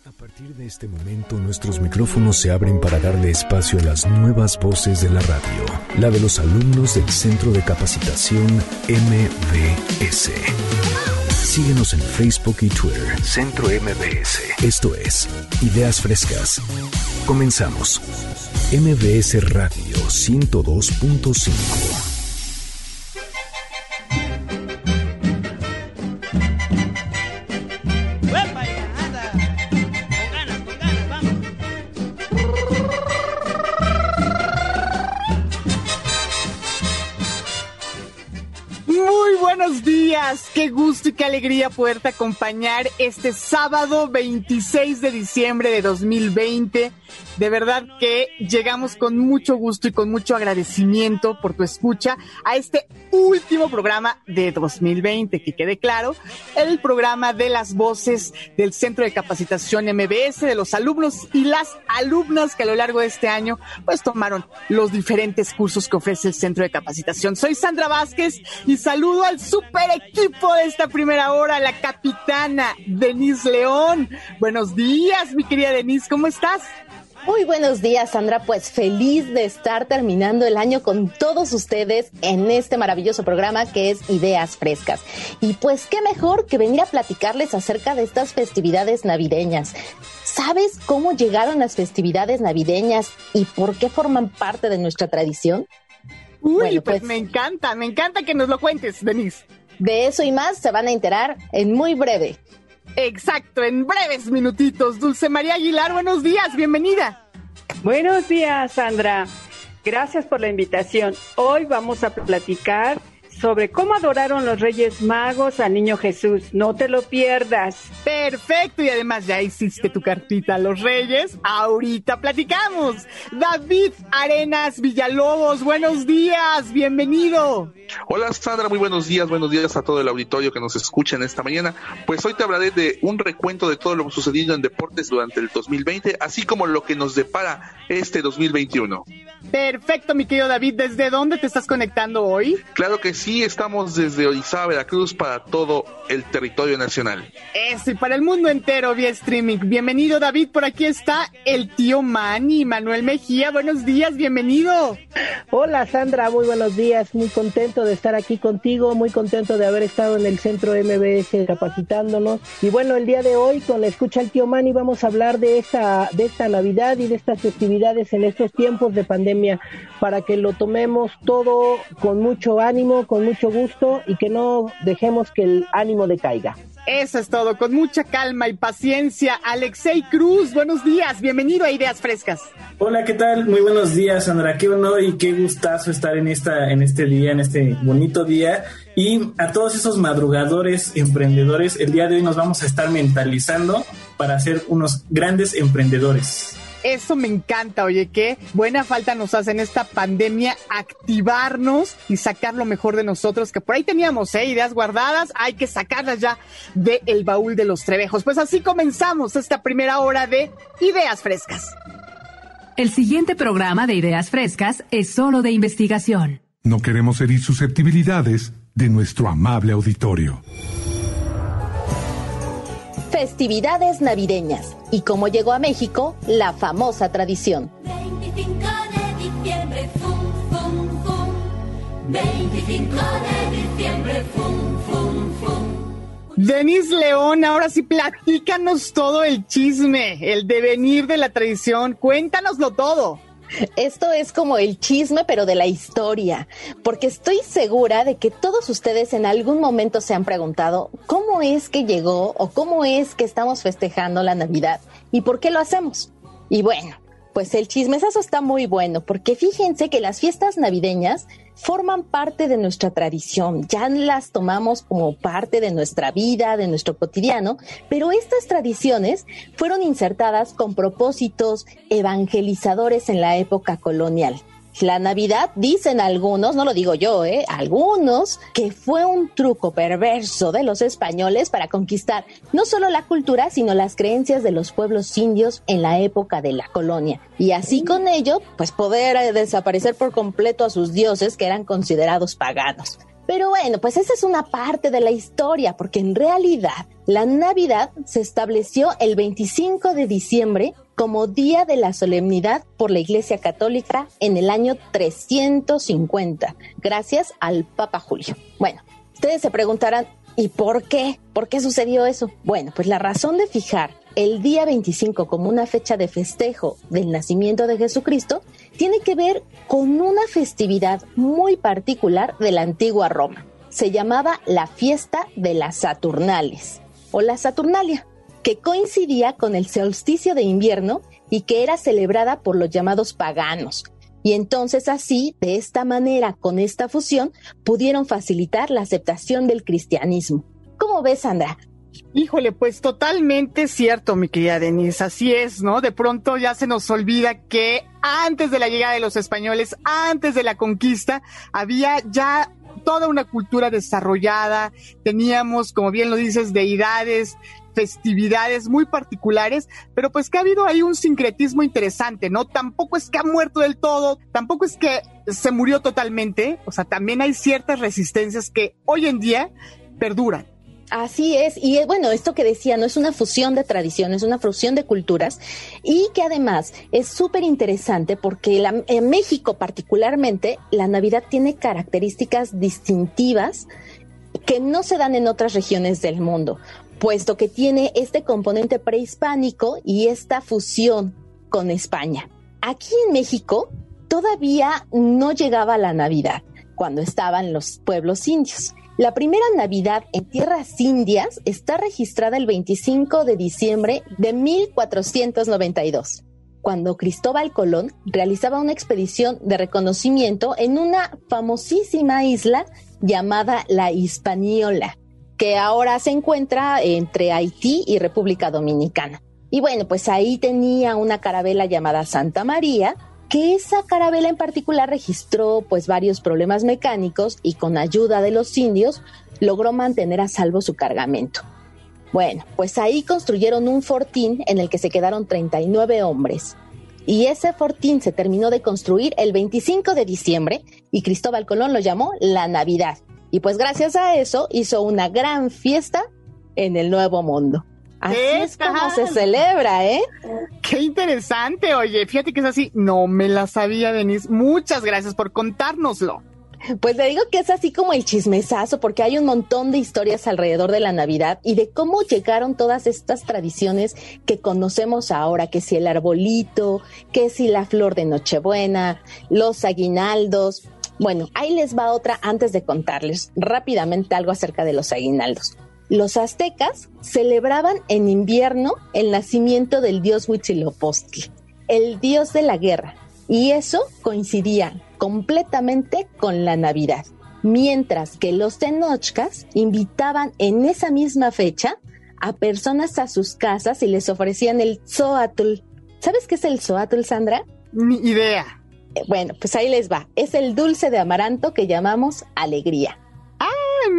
A partir de este momento, nuestros micrófonos se abren para darle espacio a las nuevas voces de la radio, la de los alumnos del Centro de Capacitación MBS. Síguenos en Facebook y Twitter, Centro MBS. Esto es Ideas Frescas. Comenzamos. MBS Radio 102.5. Buenos días, qué gusto y qué alegría poderte acompañar este sábado 26 de diciembre de 2020. De verdad que llegamos con mucho gusto y con mucho agradecimiento por tu escucha a este último programa de 2020, que quede claro, el programa de las voces del Centro de Capacitación MBS, de los alumnos y las alumnas que a lo largo de este año pues tomaron los diferentes cursos que ofrece el Centro de Capacitación. Soy Sandra Vázquez y saludo al super equipo de esta primera hora, la capitana Denise León. Buenos días, mi querida Denise, ¿cómo estás? Muy buenos días, Sandra, pues feliz de estar terminando el año con todos ustedes en este maravilloso programa que es Ideas Frescas. Y pues qué mejor que venir a platicarles acerca de estas festividades navideñas. ¿Sabes cómo llegaron las festividades navideñas y por qué forman parte de nuestra tradición? Uy, pues me encanta que nos lo cuentes, Denise. De eso y más se van a enterar en muy breve. Exacto, en breves minutitos. Dulce María Aguilar, buenos días, bienvenida. Buenos días, Sandra. Gracias por la invitación. Hoy vamos a platicar sobre cómo adoraron los Reyes Magos al Niño Jesús. No te lo pierdas. Perfecto, y además ya hiciste tu cartita a los Reyes. Ahorita platicamos. David Arenas Villalobos, buenos días, bienvenido. Hola Sandra, muy buenos días a todo el auditorio que nos escucha en esta mañana. Pues hoy te hablaré de un recuento de todo lo sucedido en deportes durante el 2020, así como lo que nos depara este 2021. Perfecto, mi querido David, ¿desde dónde te estás conectando hoy? Claro que sí, estamos desde Orizaba, Veracruz, para todo el territorio nacional. Eso, y para el mundo entero vía streaming. Bienvenido, David, por aquí está el tío Manny, Manuel Mejía, buenos días, bienvenido. Hola Sandra, muy buenos días, muy contento de estar aquí contigo, muy contento de haber estado en el Centro MBS capacitándonos. Y bueno, el día de hoy, con la escucha al tío Manny, vamos a hablar de esta Navidad y de estas festividades en estos tiempos de pandemia, para que lo tomemos todo con mucho ánimo, con mucho gusto y que no dejemos que el ánimo decaiga. Eso es todo, con mucha calma y paciencia. Alexei Cruz, buenos días, bienvenido a Ideas Frescas. Hola, ¿qué tal? Muy buenos días, Sandra. Qué honor y qué gustazo estar en este día, en este bonito día. Y a todos esos madrugadores, emprendedores, el día de hoy nos vamos a estar mentalizando para ser unos grandes emprendedores. Eso me encanta, oye, qué buena falta nos hace en esta pandemia activarnos y sacar lo mejor de nosotros, que por ahí teníamos, ideas guardadas, hay que sacarlas ya del baúl de los trebejos. Pues así comenzamos esta primera hora de Ideas Frescas. El siguiente programa de Ideas Frescas es solo de investigación. No queremos herir susceptibilidades de nuestro amable auditorio. Festividades navideñas y cómo llegó a México la famosa tradición. 25 de diciembre, fum, fum, fum. 25 de diciembre, fum, fum, fum. Denise León, ahora sí platícanos todo el chisme, el devenir de la tradición, cuéntanoslo todo. Esto es como el chisme, pero de la historia, porque estoy segura de que todos ustedes en algún momento se han preguntado cómo es que llegó o cómo es que estamos festejando la Navidad y por qué lo hacemos. Y bueno, pues el chismesazo está muy bueno, porque fíjense que las fiestas navideñas forman parte de nuestra tradición, ya las tomamos como parte de nuestra vida, de nuestro cotidiano, pero estas tradiciones fueron insertadas con propósitos evangelizadores en la época colonial. La Navidad, dicen algunos, no lo digo yo, algunos, que fue un truco perverso de los españoles para conquistar no solo la cultura, sino las creencias de los pueblos indios en la época de la colonia. Y así con ello, pues poder desaparecer por completo a sus dioses que eran considerados paganos. Pero bueno, pues esa es una parte de la historia, porque en realidad La Navidad se estableció el 25 de diciembre como día de la solemnidad por la Iglesia Católica en el año 350, gracias al Papa Julio. Bueno, ustedes se preguntarán, ¿y por qué? ¿Por qué sucedió eso? Bueno, pues la razón de fijar el día 25 como una fecha de festejo del nacimiento de Jesucristo tiene que ver con una festividad muy particular de la antigua Roma. Se llamaba la fiesta de las Saturnales, o la Saturnalia, que coincidía con el solsticio de invierno y que era celebrada por los llamados paganos. Y entonces así, de esta manera, con esta fusión, pudieron facilitar la aceptación del cristianismo. ¿Cómo ves, Sandra? Híjole, pues totalmente cierto, mi querida Denise, así es, ¿no? De pronto ya se nos olvida que antes de la llegada de los españoles, antes de la conquista, había ya toda una cultura desarrollada, teníamos, como bien lo dices, deidades, festividades muy particulares, pero pues que ha habido ahí un sincretismo interesante, ¿no? Tampoco es que ha muerto del todo, tampoco es que se murió totalmente, o sea, también hay ciertas resistencias que hoy en día perduran. Así es, y bueno, esto que decía, no es una fusión de tradiciones, es una fusión de culturas, y que además es súper interesante porque en México particularmente la Navidad tiene características distintivas que no se dan en otras regiones del mundo, puesto que tiene este componente prehispánico y esta fusión con España. Aquí en México todavía no llegaba la Navidad cuando estaban los pueblos indios. La primera Navidad en tierras indias está registrada el 25 de diciembre de 1492, cuando Cristóbal Colón realizaba una expedición de reconocimiento en una famosísima isla llamada la Hispaniola, que ahora se encuentra entre Haití y República Dominicana. Y bueno, pues ahí tenía una carabela llamada Santa María, que esa carabela en particular registró pues varios problemas mecánicos y con ayuda de los indios logró mantener a salvo su cargamento. Bueno, pues ahí construyeron un fortín en el que se quedaron 39 hombres. Y ese fortín se terminó de construir el 25 de diciembre y Cristóbal Colón lo llamó la Navidad. Y pues gracias a eso hizo una gran fiesta en el Nuevo Mundo. Así es como se celebra, ¿eh? Qué interesante, oye, fíjate que es así, no me la sabía, Denise, muchas gracias por contárnoslo. Pues le digo que es así como el chismesazo, porque hay un montón de historias alrededor de la Navidad y de cómo llegaron todas estas tradiciones que conocemos ahora, que si el arbolito, que si la flor de Nochebuena, los aguinaldos. Bueno, ahí les va otra antes de contarles rápidamente algo acerca de los aguinaldos. Los aztecas celebraban en invierno el nacimiento del dios Huitzilopochtli, el dios de la guerra, y eso coincidía completamente con la Navidad, mientras que los tenochcas invitaban en esa misma fecha a personas a sus casas y les ofrecían el tzóatl. ¿Sabes qué es el tzóatl, Sandra? Ni idea. Bueno, pues ahí les va. Es el dulce de amaranto que llamamos alegría. ¡Ah,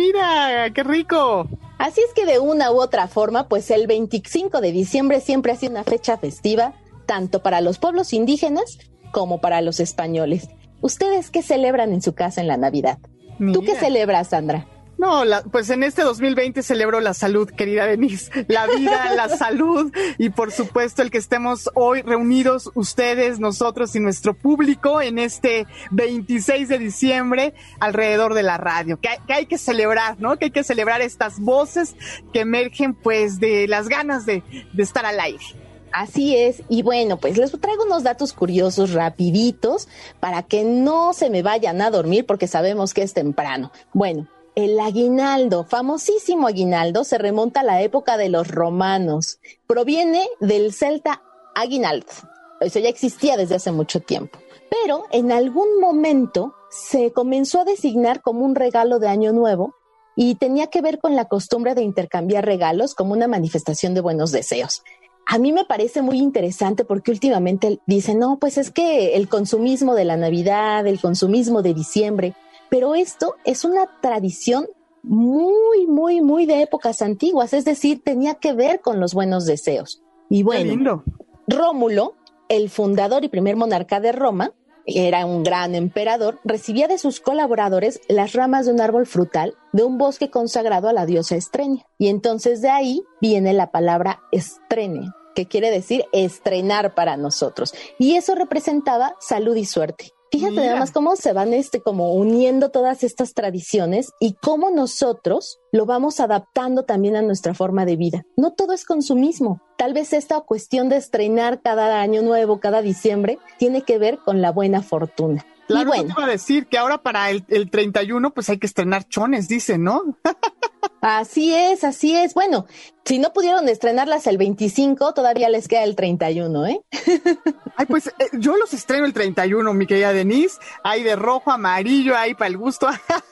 mira! ¡Qué rico! Así es que de una u otra forma, pues el 25 de diciembre siempre ha sido una fecha festiva, tanto para los pueblos indígenas como para los españoles. ¿Ustedes qué celebran en su casa en la Navidad? Mira. ¿Tú qué celebras, Sandra? No, pues en este 2020 celebro la salud, querida Denise, la vida, la salud y por supuesto el que estemos hoy reunidos ustedes, nosotros y nuestro público en este 26 de diciembre alrededor de la radio, que hay que celebrar, ¿no? Que hay que celebrar estas voces que emergen pues de las ganas de estar al aire. Así es, y bueno, pues les traigo unos datos curiosos rapiditos para que no se me vayan a dormir porque sabemos que es temprano. Bueno, el aguinaldo, famosísimo aguinaldo, se remonta a la época de los romanos. Proviene del celta aguinald. Eso ya existía desde hace mucho tiempo. Pero en algún momento se comenzó a designar como un regalo de Año Nuevo y tenía que ver con la costumbre de intercambiar regalos como una manifestación de buenos deseos. A mí me parece muy interesante porque últimamente dicen, no, pues es que el consumismo de la Navidad, el consumismo de diciembre, pero esto es una tradición muy, muy, muy de épocas antiguas, es decir, tenía que ver con los buenos deseos. Y bueno, Rómulo, el fundador y primer monarca de Roma, era un gran emperador, recibía de sus colaboradores las ramas de un árbol frutal de un bosque consagrado a la diosa Estrenia. Y entonces de ahí viene la palabra estrene, que quiere decir estrenar para nosotros. Y eso representaba salud y suerte. Fíjate nada más cómo se van como uniendo todas estas tradiciones y cómo nosotros lo vamos adaptando también a nuestra forma de vida. No todo es consumismo. Tal vez esta cuestión de estrenar cada año nuevo, cada diciembre, tiene que ver con la buena fortuna. Claro, y bueno, te iba a decir que ahora para el 31 pues hay que estrenar chones, dicen, ¿no? Así es, así es. Bueno, si no pudieron estrenarlas el 25, todavía les queda el 31, ¿eh? Ay, pues yo los estreno el 31, mi querida Denise. Hay de rojo, amarillo, ahí para el gusto.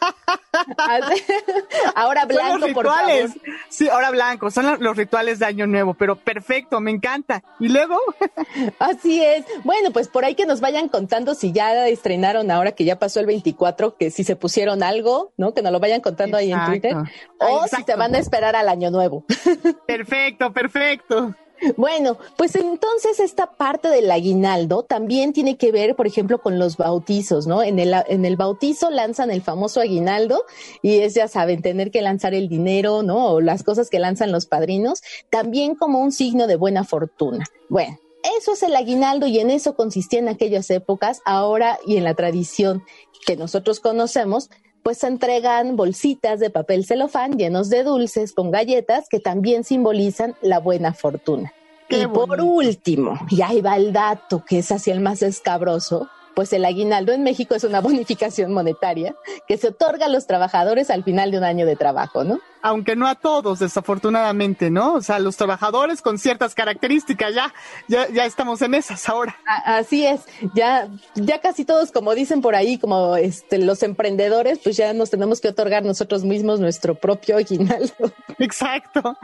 Ahora blanco, por favor. Sí, ahora blanco. Son los rituales de Año Nuevo, pero perfecto, me encanta. ¿Y luego? Así es. Bueno, pues por ahí que nos vayan contando si ya estrenaron ahora que ya pasó el 24, que si se pusieron algo, ¿no? Que nos lo vayan contando ahí en Twitter. O si se van a esperar al Año Nuevo. Perfecto, perfecto. Bueno, pues entonces esta parte del aguinaldo también tiene que ver, por ejemplo, con los bautizos, ¿no? En el bautizo lanzan el famoso aguinaldo y es, ya saben, tener que lanzar el dinero, ¿no? O las cosas que lanzan los padrinos, también como un signo de buena fortuna. Bueno, eso es el aguinaldo y en eso consistía en aquellas épocas. Ahora y en la tradición que nosotros conocemos, pues se entregan bolsitas de papel celofán llenos de dulces con galletas que también simbolizan la buena fortuna. Y por último, y ahí va el dato que es así el más escabroso, pues el aguinaldo en México es una bonificación monetaria que se otorga a los trabajadores al final de un año de trabajo, ¿no? Aunque no a todos, desafortunadamente, ¿no? O sea, los trabajadores con ciertas características, ya estamos en esas ahora. Así es, ya casi todos, como dicen por ahí, como los emprendedores, pues ya nos tenemos que otorgar nosotros mismos nuestro propio aguinaldo. Exacto.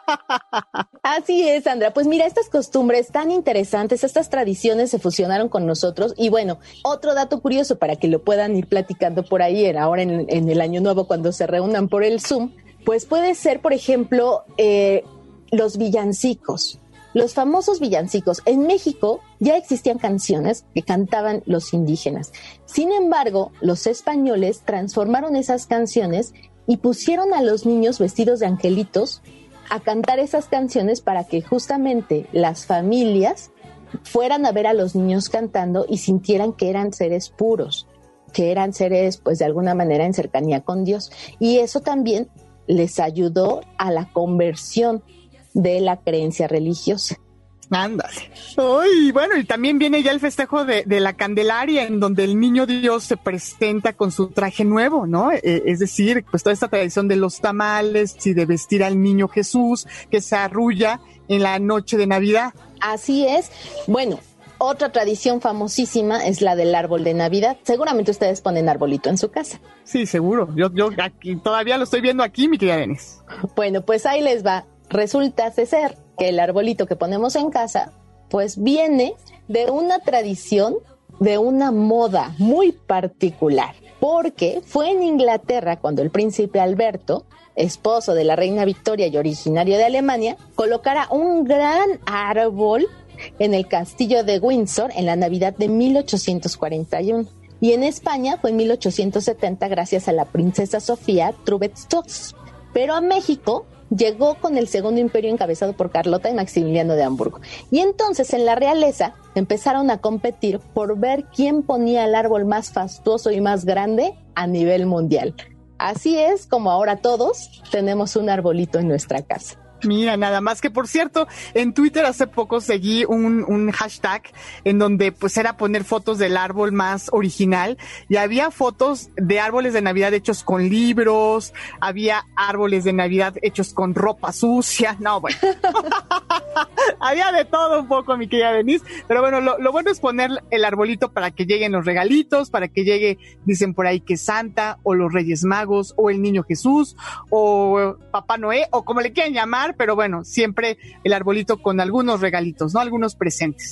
Así es, Sandra. Pues mira, estas costumbres tan interesantes, estas tradiciones se fusionaron con nosotros y bueno, otro dato curioso para que lo puedan ir platicando por ahí ahora en el Año Nuevo cuando se reúnan por el Zoom, pues puede ser, por ejemplo, los villancicos, los famosos villancicos. En México ya existían canciones que cantaban los indígenas. Sin embargo, los españoles transformaron esas canciones y pusieron a los niños vestidos de angelitos a cantar esas canciones para que justamente las familias fueran a ver a los niños cantando y sintieran que eran seres puros, que eran seres, pues de alguna manera en cercanía con Dios. Y eso también les ayudó a la conversión de la creencia religiosa. Ándale. Uy, bueno, y también viene ya el festejo de la Candelaria, en donde el niño Dios se presenta con su traje nuevo, ¿no? Es decir, pues toda esta tradición de los tamales y de vestir al niño Jesús que se arrulla en la noche de Navidad. Así es. Bueno, otra tradición famosísima es la del árbol de Navidad. Seguramente ustedes ponen arbolito en su casa. Sí, seguro. Yo aquí todavía lo estoy viendo aquí, mi querida Denise. Bueno, pues ahí les va. Resulta ser que el arbolito que ponemos en casa, pues viene de una tradición, de una moda muy particular. Porque fue en Inglaterra cuando el príncipe Alberto, esposo de la reina Victoria y originario de Alemania, colocara un gran árbol en el castillo de Windsor en la Navidad de 1841. Y en España fue en 1870 gracias a la princesa Sofía Trubetskoy. Pero a México llegó con el Segundo Imperio encabezado por Carlota y Maximiliano de Hamburgo. Y entonces en la realeza empezaron a competir por ver quién ponía el árbol más fastuoso y más grande a nivel mundial. Así es como ahora todos tenemos un arbolito en nuestra casa. Mira, nada más que, por cierto, en Twitter hace poco seguí un hashtag en donde pues era poner fotos del árbol más original y había fotos de árboles de Navidad hechos con libros, había árboles de Navidad hechos con ropa sucia, no, bueno, había de todo un poco, mi querida Denise, pero bueno, lo bueno es poner el arbolito para que lleguen los regalitos, para que llegue, dicen por ahí que Santa o los Reyes Magos o el Niño Jesús o Papá Noé o como le quieran llamar, pero bueno, siempre el arbolito con algunos regalitos, ¿no? Algunos presentes.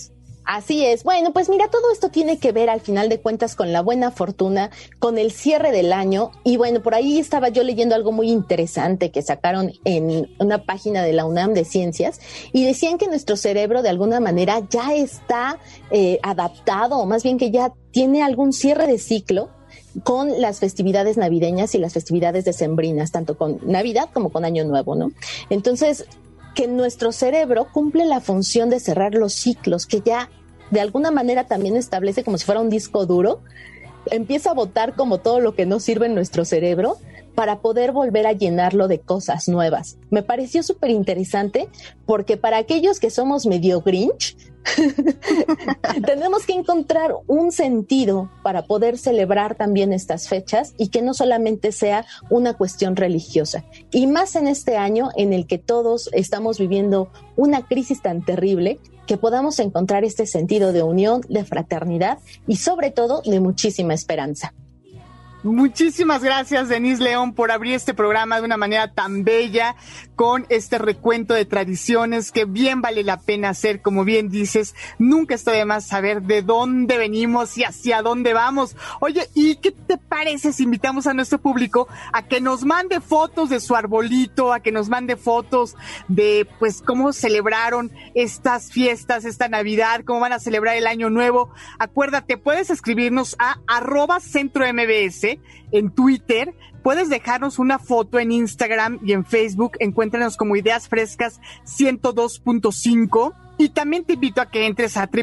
Así es. Bueno, pues mira, todo esto tiene que ver al final de cuentas con la buena fortuna, con el cierre del año. Y bueno, por ahí estaba yo leyendo algo muy interesante que sacaron en una página de la UNAM de Ciencias y decían que nuestro cerebro de alguna manera ya está adaptado, o más bien que ya tiene algún cierre de ciclo con las festividades navideñas y las festividades decembrinas, tanto con Navidad como con Año Nuevo, ¿no? Entonces, que nuestro cerebro cumple la función de cerrar los ciclos, que ya de alguna manera también establece como si fuera un disco duro, empieza a botar como todo lo que no sirve en nuestro cerebro para poder volver a llenarlo de cosas nuevas. Me pareció súper interesante porque para aquellos que somos medio Grinch, tenemos que encontrar un sentido para poder celebrar también estas fechas y que no solamente sea una cuestión religiosa. Y más en este año en el que todos estamos viviendo una crisis tan terrible, que podamos encontrar este sentido de unión, de fraternidad y sobre todo de muchísima esperanza. Muchísimas gracias, Denise León, por abrir este programa de una manera tan bella, con este recuento de tradiciones que bien vale la pena hacer. Como bien dices, nunca está de más saber de dónde venimos y hacia dónde vamos. Oye, ¿y qué te parece si invitamos a nuestro público a que nos mande fotos de su arbolito, a que nos mande fotos de, pues, cómo celebraron estas fiestas, esta Navidad, cómo van a celebrar el Año Nuevo? Acuérdate, puedes escribirnos a @CentroMBS en Twitter, puedes dejarnos una foto en Instagram y en Facebook, encuéntranos como Ideas Frescas 102.5, y también te invito a que entres a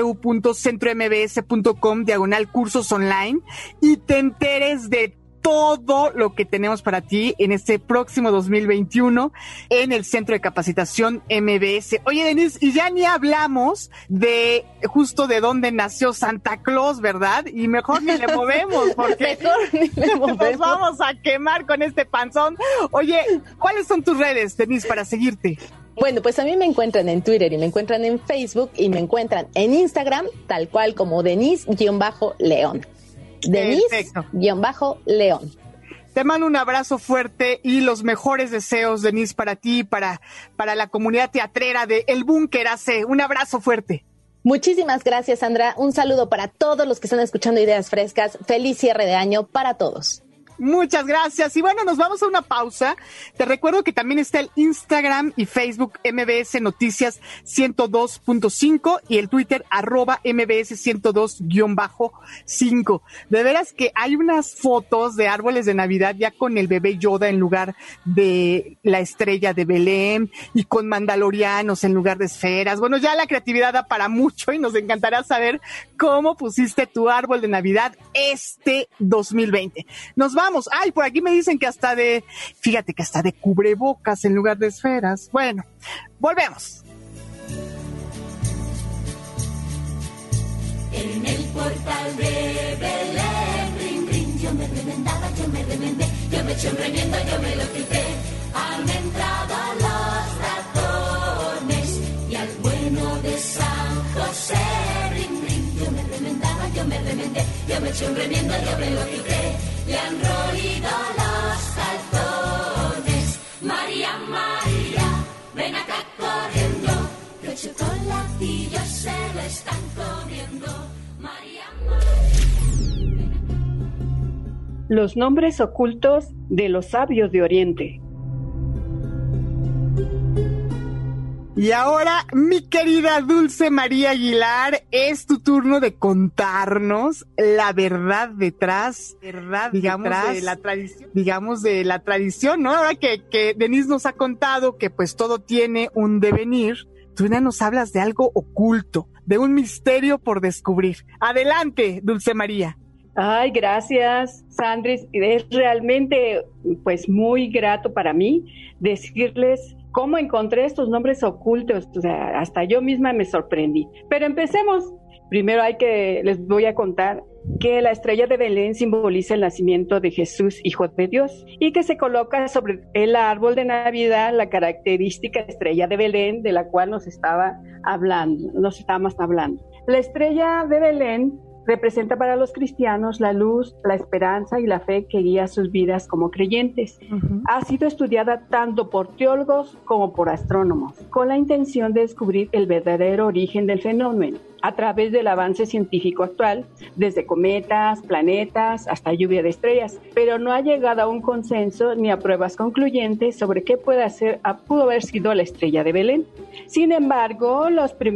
www.centrombs.com/cursos online y te enteres de todo lo que tenemos para ti en este próximo 2021 en el Centro de Capacitación MBS. Oye, Denise, y ya ni hablamos de justo de dónde nació Santa Claus, ¿verdad? Y mejor ni le movemos, porque nos vamos a quemar con este panzón. Oye, ¿cuáles son tus redes, Denise, para seguirte? Bueno, pues a mí me encuentran en Twitter y me encuentran en Facebook y me encuentran en Instagram, tal cual como Denise-León. Denise-León. Te mando un abrazo fuerte y los mejores deseos, Denise, para ti, para la comunidad teatrera de El Búnker AC. Un abrazo fuerte. Muchísimas gracias, Sandra. Un saludo para todos los que están escuchando Ideas Frescas. Feliz cierre de año para todos. Muchas gracias. Y bueno, nos vamos a una pausa. Te recuerdo que también está el Instagram y Facebook MBS Noticias 102.5 y el Twitter @MBS 102-5. De veras que hay unas fotos de árboles de Navidad ya con el bebé Yoda en lugar de la estrella de Belén y con mandalorianos en lugar de esferas. Bueno, ya la creatividad da para mucho y nos encantará saber cómo pusiste tu árbol de Navidad este 2020. Nos vamos. Ay, por aquí me dicen que fíjate que hasta de cubrebocas en lugar de esferas. Bueno, volvemos. En el portal de Belén, rin, rin, yo me remendaba, yo me remendé, yo me eché un remiendo, yo me lo quité. Han entrado los ratones y al bueno de San José, rin, rin, yo me remendaba, yo me remendé, yo me eché un remiendo, yo me lo quité. Le han roído los calzones. María, María, ven acá corriendo, que el chocolatillo se lo están comiendo. María, María. Los nombres ocultos de los sabios de Oriente. Y ahora, mi querida Dulce María Aguilar, es tu turno de contarnos la verdad detrás, de la tradición, ¿no? Ahora que Denise nos ha contado que pues todo tiene un devenir, tú ya nos hablas de algo oculto, de un misterio por descubrir. Adelante, Dulce María. Ay, gracias, Sandris. Es realmente pues muy grato para mí decirles cómo encontré estos nombres ocultos. O sea, hasta yo misma me sorprendí. Pero empecemos. Primero les voy a contar que la estrella de Belén simboliza el nacimiento de Jesús, Hijo de Dios, y que se coloca sobre el árbol de Navidad la característica estrella de Belén de la cual nos estábamos hablando. La estrella de Belén representa para los cristianos la luz, la esperanza y la fe que guía sus vidas como creyentes. Uh-huh. Ha sido estudiada tanto por teólogos como por astrónomos, con la intención de descubrir el verdadero origen del fenómeno. a través del avance científico actual, desde cometas, planetas, hasta lluvia de estrellas, pero no ha llegado a un consenso ni a pruebas concluyentes sobre qué pudo haber sido la estrella de Belén. Sin embargo,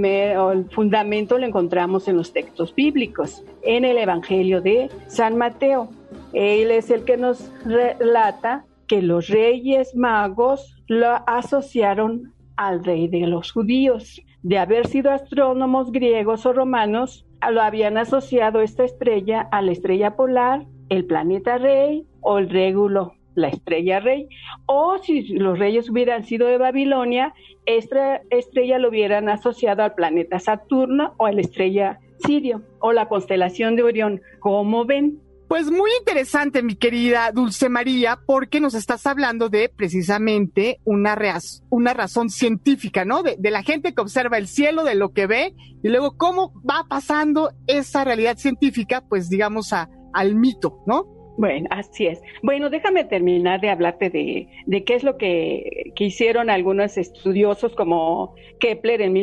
el fundamento lo encontramos en los textos bíblicos, en el Evangelio de San Mateo. Él es el que nos relata que los reyes magos lo asociaron al rey de los judíos. De haber sido astrónomos griegos o romanos, lo habían asociado esta estrella a la estrella polar, el planeta rey o el régulo, la estrella rey. O si los reyes hubieran sido de Babilonia, esta estrella lo hubieran asociado al planeta Saturno o a la estrella Sirio o la constelación de Orión. ¿Cómo ven? Pues muy interesante, mi querida Dulce María, porque nos estás hablando de precisamente una razón científica, ¿no? De la gente que observa el cielo, de lo que ve, y luego cómo va pasando esa realidad científica, pues digamos al mito, ¿no? Bueno, así es. Bueno, déjame terminar de hablarte de qué es lo que hicieron algunos estudiosos como Kepler en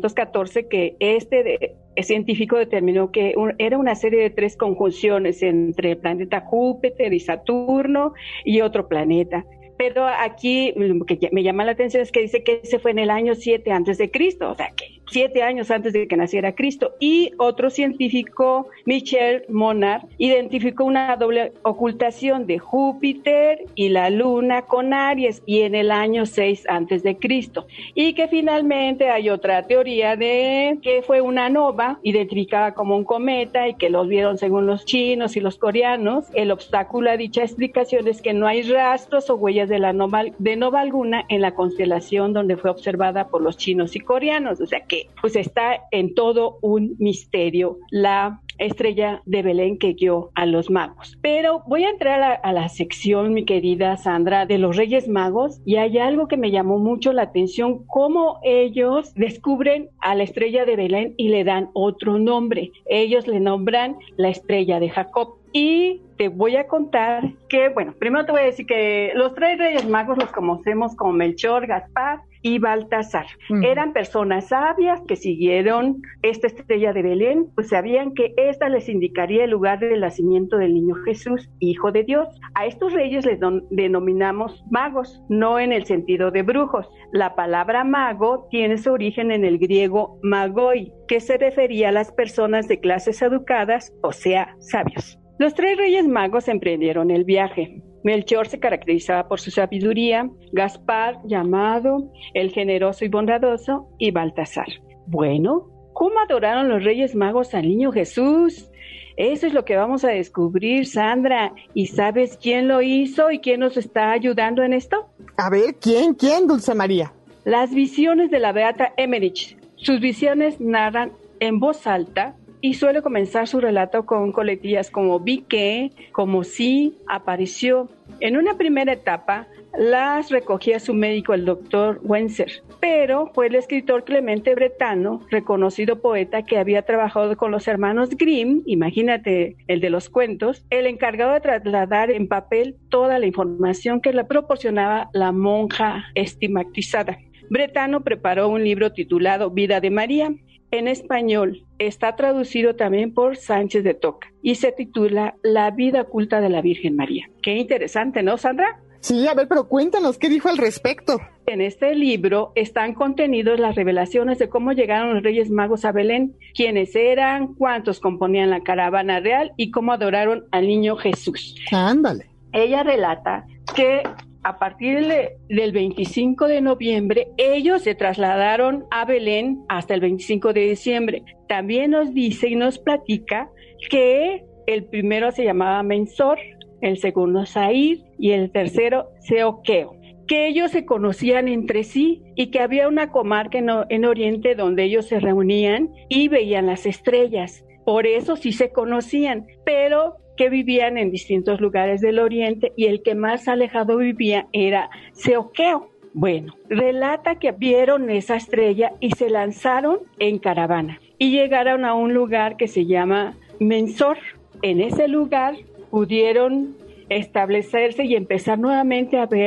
1614, que científico determinó que era una serie de 3 conjunciones entre el planeta Júpiter y Saturno y otro planeta. Pero aquí lo que me llama la atención es que dice que ese fue en el año 7 antes de Cristo, o sea que 7 años antes de que naciera Cristo. Y otro científico, Michel Monard, identificó una doble ocultación de Júpiter y la Luna con Aries, y en el año 6 antes de Cristo. Y que finalmente hay otra teoría de que fue una nova, identificada como un cometa, y que los vieron según los chinos y los coreanos. El obstáculo a dicha explicación es que no hay rastros o huellas de nova alguna en la constelación donde fue observada por los chinos y coreanos, o sea que pues está en todo un misterio la estrella de Belén que guió a los magos. Pero voy a entrar a la sección, mi querida Sandra, de los Reyes Magos, y hay algo que me llamó mucho la atención, cómo ellos descubren a la estrella de Belén y le dan otro nombre. Ellos le nombran la estrella de Jacob. Y te voy a contar que, bueno, primero te voy a decir que los 3 Reyes Magos los conocemos como Melchor, Gaspar y Baltasar. Eran personas sabias que siguieron esta estrella de Belén, pues sabían que esta les indicaría el lugar del nacimiento del niño Jesús, hijo de Dios. A estos reyes les denominamos magos, no en el sentido de brujos. La palabra mago tiene su origen en el griego magoi, que se refería a las personas de clases educadas, o sea, sabios. Los 3 Reyes Magos emprendieron el viaje. Melchor se caracterizaba por su sabiduría, Gaspar, llamado el generoso y bondadoso, y Baltasar. Bueno, ¿cómo adoraron los Reyes Magos al niño Jesús? Eso es lo que vamos a descubrir, Sandra. ¿Y sabes quién lo hizo y quién nos está ayudando en esto? A ver, ¿quién, Dulce María? Las visiones de la Beata Emmerich. Sus visiones narran en voz alta y suele comenzar su relato con coletillas como vi que, como sí, apareció. En una primera etapa las recogía su médico, el doctor Wenzer, pero fue el escritor Clemente Bretano, reconocido poeta que había trabajado con los hermanos Grimm, imagínate el de los cuentos, el encargado de trasladar en papel toda la información que le proporcionaba la monja estigmatizada. Bretano preparó un libro titulado Vida de María. En español está traducido también por Sánchez de Toca y se titula La vida oculta de la Virgen María. Qué interesante, ¿no, Sandra? Sí, a ver, pero cuéntanos, ¿qué dijo al respecto? En este libro están contenidos las revelaciones de cómo llegaron los Reyes Magos a Belén, quiénes eran, cuántos componían la caravana real y cómo adoraron al niño Jesús. Ándale. Ella relata que a partir del 25 de noviembre, ellos se trasladaron a Belén hasta el 25 de diciembre. También nos dice y nos platica que el primero se llamaba Mensor, el segundo Sair y el tercero Seoqueo, que ellos se conocían entre sí y que había una comarca en Oriente donde ellos se reunían y veían las estrellas. Por eso sí se conocían, pero que vivían en distintos lugares del Oriente y el que más alejado vivía era Seoqueo. Bueno, relata que vieron esa estrella y se lanzaron en caravana y llegaron a un lugar que se llama Mensor. En ese lugar pudieron establecerse y empezar nuevamente a ver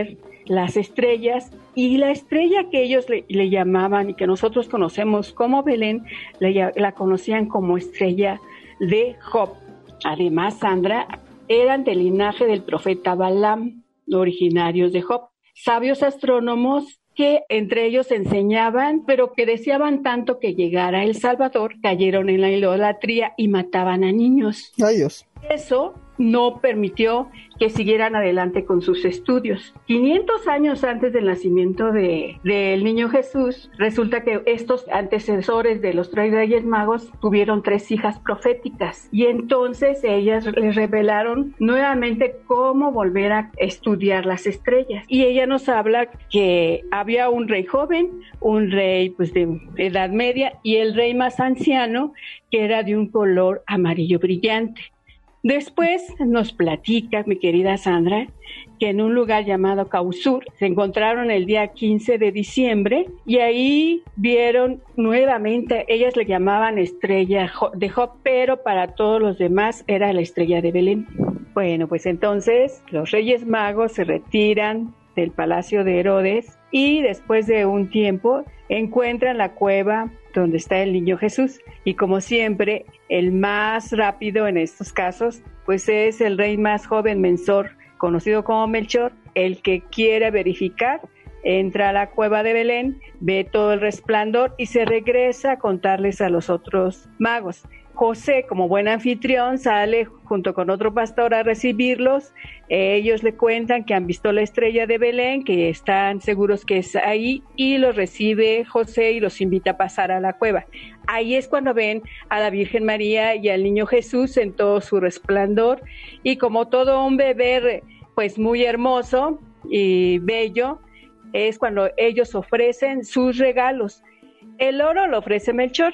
las estrellas, y la estrella que ellos le llamaban y que nosotros conocemos como Belén, la conocían como estrella de Job. Además, Sandra, eran del linaje del profeta Balaam, originarios de Job, sabios astrónomos que entre ellos enseñaban, pero que deseaban tanto que llegara el Salvador, cayeron en la idolatría y mataban a niños. Ay, Dios. Eso no permitió que siguieran adelante con sus estudios. 500 años antes del nacimiento del niño Jesús, resulta que estos antecesores de los 3 Reyes Magos tuvieron 3 hijas proféticas, y entonces ellas les revelaron nuevamente cómo volver a estudiar las estrellas. Y ella nos habla que había un rey joven, un rey pues de edad media, y el rey más anciano, que era de un color amarillo brillante. Después nos platica, mi querida Sandra, que en un lugar llamado Causur se encontraron el día 15 de diciembre y ahí vieron nuevamente, ellas le llamaban estrella de Job, pero para todos los demás era la estrella de Belén. Bueno, pues entonces los Reyes Magos se retiran del palacio de Herodes y después de un tiempo encuentran la cueva donde está el niño Jesús, y como siempre el más rápido en estos casos pues es el rey más joven, Mentor, conocido como Melchor. El que quiere verificar entra a la cueva de Belén, ve todo el resplandor y se regresa a contarles a los otros magos. José, como buen anfitrión, sale junto con otro pastor a recibirlos. Ellos le cuentan que han visto la estrella de Belén, que están seguros que es ahí, y los recibe José y los invita a pasar a la cueva. Ahí es cuando ven a la Virgen María y al niño Jesús en todo su resplandor, y como todo un bebé pues muy hermoso y bello, es cuando ellos ofrecen sus regalos. El oro lo ofrece Melchor,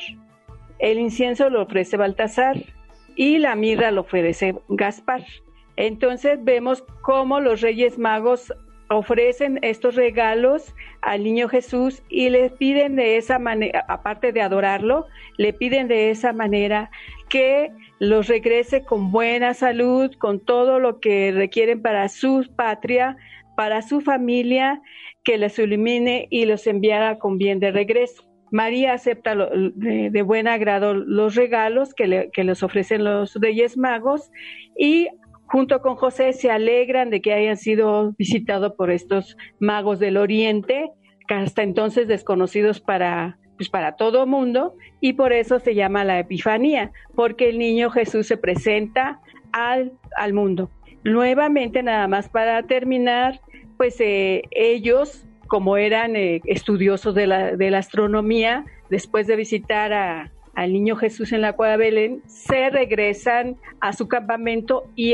el incienso lo ofrece Baltasar y la mirra lo ofrece Gaspar. Entonces vemos cómo los Reyes Magos ofrecen estos regalos al niño Jesús y le piden de esa manera, aparte de adorarlo, le piden de esa manera que los regrese con buena salud, con todo lo que requieren para su patria, para su familia, que les ilumine y los enviara con bien de regreso. María acepta de buen agrado los regalos que les ofrecen los Reyes Magos, y junto con José se alegran de que hayan sido visitados por estos magos del Oriente, que hasta entonces desconocidos para todo mundo, y por eso se llama la Epifanía, porque el niño Jesús se presenta al mundo. Nuevamente, nada más para terminar, pues ellos, como eran estudiosos de la astronomía, después de visitar al niño Jesús en la cueva de Belén, se regresan a su campamento y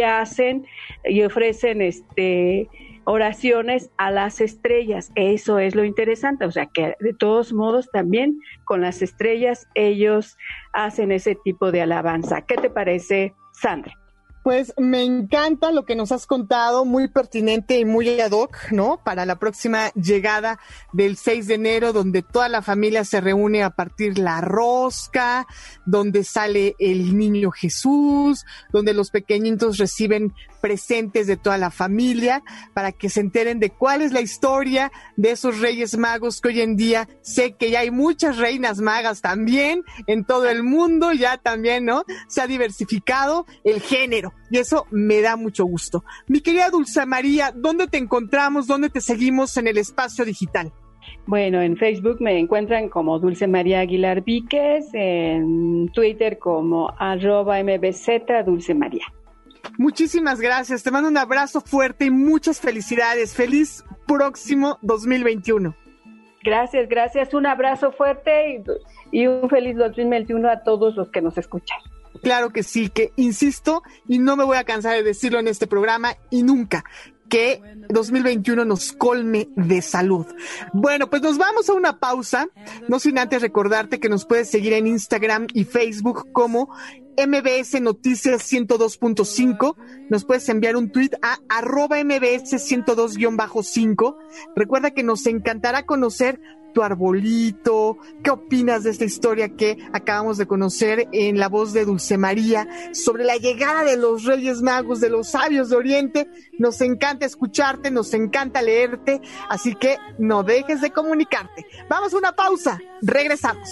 ofrecen oraciones a las estrellas. Eso es lo interesante, o sea que de todos modos también con las estrellas ellos hacen ese tipo de alabanza. ¿Qué te parece, Sandra? Pues me encanta lo que nos has contado, muy pertinente y muy ad hoc, ¿no? Para la próxima llegada del 6 de enero, donde toda la familia se reúne a partir la rosca, donde sale el niño Jesús, donde los pequeñitos reciben presentes de toda la familia, para que se enteren de cuál es la historia de esos Reyes Magos, que hoy en día sé que ya hay muchas reinas magas también en todo el mundo, ya también, ¿no? Se ha diversificado el género y eso me da mucho gusto. Mi querida Dulce María, ¿dónde te encontramos? ¿Dónde te seguimos en el espacio digital? Bueno, en Facebook me encuentran como Dulce María Aguilar Víquez, en Twitter como @mbz Dulce María. Muchísimas gracias, te mando un abrazo fuerte y muchas felicidades. Feliz próximo 2021. Gracias, un abrazo fuerte y un feliz 2021 a todos los que nos escuchan. Claro que sí, que insisto, y no me voy a cansar de decirlo en este programa y nunca, que 2021 nos colme de salud. Bueno, pues nos vamos a una pausa, no sin antes recordarte que nos puedes seguir en Instagram y Facebook como MBS Noticias 102.5. Nos puedes enviar un tweet a @MBS 102-5. Recuerda que nos encantará conocer tu arbolito, qué opinas de esta historia que acabamos de conocer en la voz de Dulce María sobre la llegada de los Reyes Magos, de los sabios de Oriente. Nos encanta escucharte, nos encanta leerte, así que no dejes de comunicarte. Vamos a una pausa, regresamos.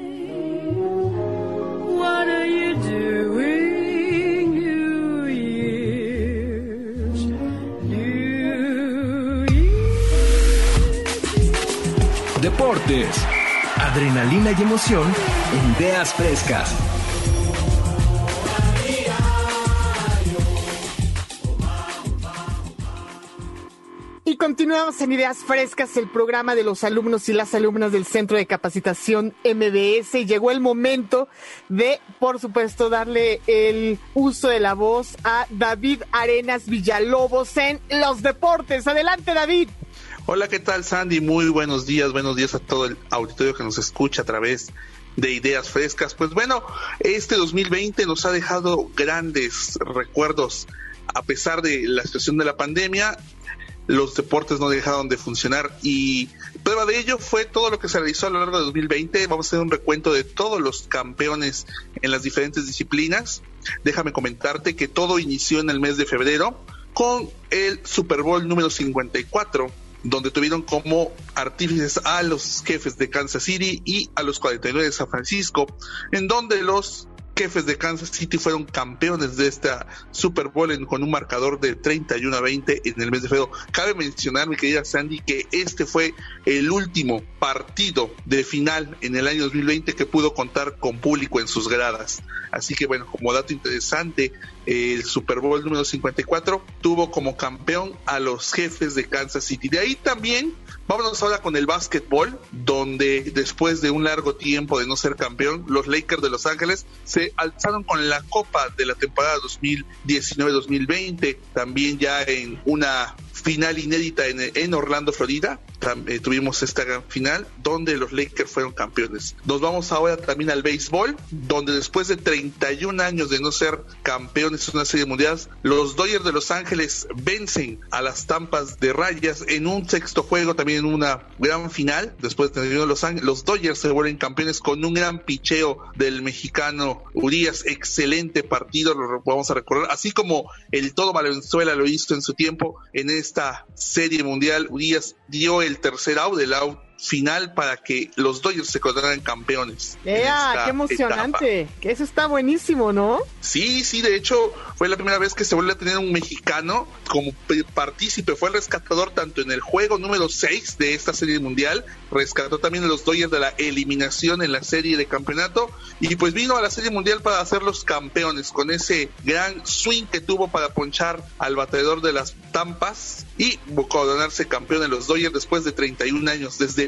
What are you doing, New Year's? New Year's. Deportes, adrenalina y emoción en Ideas Frescas. Y continuamos en Ideas Frescas, el programa de los alumnos y las alumnas del Centro de Capacitación MBS. Y llegó el momento de, por supuesto, darle el uso de la voz a David Arenas Villalobos en los deportes. Adelante, David. Hola, ¿qué tal, Sandy? Muy buenos días a todo el auditorio que nos escucha a través de Ideas Frescas. Pues bueno, este 2020 nos ha dejado grandes recuerdos. A pesar de la situación de la pandemia, los deportes no dejaron de funcionar y prueba de ello fue todo lo que se realizó a lo largo de 2020. Vamos a hacer un recuento de todos los campeones en las diferentes disciplinas. Déjame comentarte que todo inició en el mes de febrero con el Super Bowl número 54, donde tuvieron como artífices a los Jefes de Kansas City y a los 49 de San Francisco, en donde los Jefes de Kansas City fueron campeones de esta Super Bowl con un marcador de 31-20 en el mes de febrero. Cabe mencionar, mi querida Sandy, que este fue el último partido de final en el año 2020 que pudo contar con público en sus gradas. Así que bueno, como dato interesante, el Super Bowl número 54 tuvo como campeón a los Jefes de Kansas City. De ahí también, vámonos ahora con el básquetbol, donde después de un largo tiempo de no ser campeón, los Lakers de Los Ángeles se alzaron con la copa de la temporada 2019-2020, también ya en una final inédita en Orlando, Florida. Tuvimos esta gran final donde los Lakers fueron campeones. Nos vamos ahora también al béisbol, donde después de 31 años de no ser campeones en una serie mundial, los Dodgers de Los Ángeles vencen a las Tampas de Rayas en un sexto juego, también en una gran final. Después de 31 los Dodgers se vuelven campeones con un gran picheo del mexicano Urias. Excelente partido, lo vamos a recordar, así como el todo Valenzuela lo hizo en su tiempo en esta serie mundial. Urias dio el tercer out, el out final, para que los Dodgers se coronaran campeones. ¡Qué emocionante! Etapa. Que eso está buenísimo, ¿no? Sí, de hecho fue la primera vez que se vuelve a tener un mexicano como partícipe. Fue el rescatador tanto en el juego número 6 de esta serie mundial, rescató también a los Dodgers de la eliminación en la serie de campeonato, y pues vino a la serie mundial para hacerlos campeones con ese gran swing que tuvo para ponchar al bateador de las Tampas y coronarse campeón de los Dodgers después de 31 años. Desde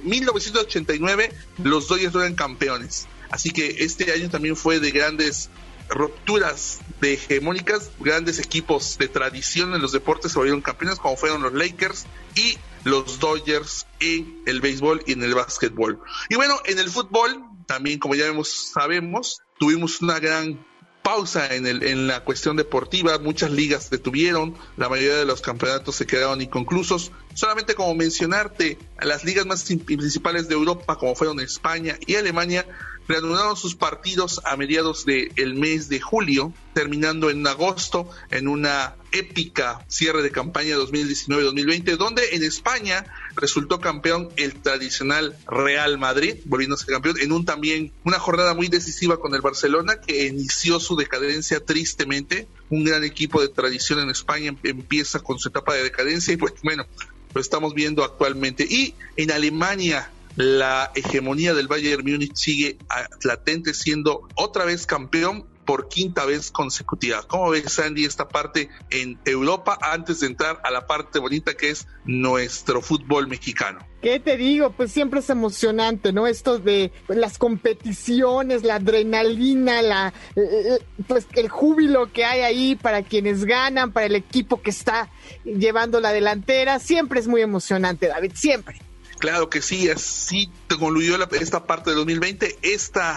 1989 los Dodgers eran campeones, así que este año también fue de grandes rupturas de hegemónicas. Grandes equipos de tradición en los deportes se volvieron campeones, como fueron los Lakers y los Dodgers en el béisbol y en el básquetbol. Y bueno, en el fútbol también, como ya sabemos, tuvimos una gran pausa en la cuestión deportiva. Muchas ligas detuvieron, la mayoría de los campeonatos se quedaron inconclusos. Solamente como mencionarte, las ligas más principales de Europa, como fueron España y Alemania, reanudaron sus partidos a mediados del mes de julio, terminando en agosto en una épica cierre de campaña 2019-2020, donde en España resultó campeón el tradicional Real Madrid, volviéndose campeón en una jornada muy decisiva con el Barcelona, que inició su decadencia tristemente. Un gran equipo de tradición en España empieza con su etapa de decadencia y pues bueno, lo estamos viendo actualmente. Y en Alemania, la hegemonía del Bayern Múnich sigue latente, siendo otra vez campeón por quinta vez consecutiva. ¿Cómo ves, Sandy, esta parte en Europa antes de entrar a la parte bonita que es nuestro fútbol mexicano? ¿Qué te digo? Pues siempre es emocionante, ¿no? Esto de las competiciones, la adrenalina, pues el júbilo que hay ahí para quienes ganan, para el equipo que está llevando la delantera. Siempre es muy emocionante, David, siempre. Claro que sí, así concluyó esta parte de 2020. Esta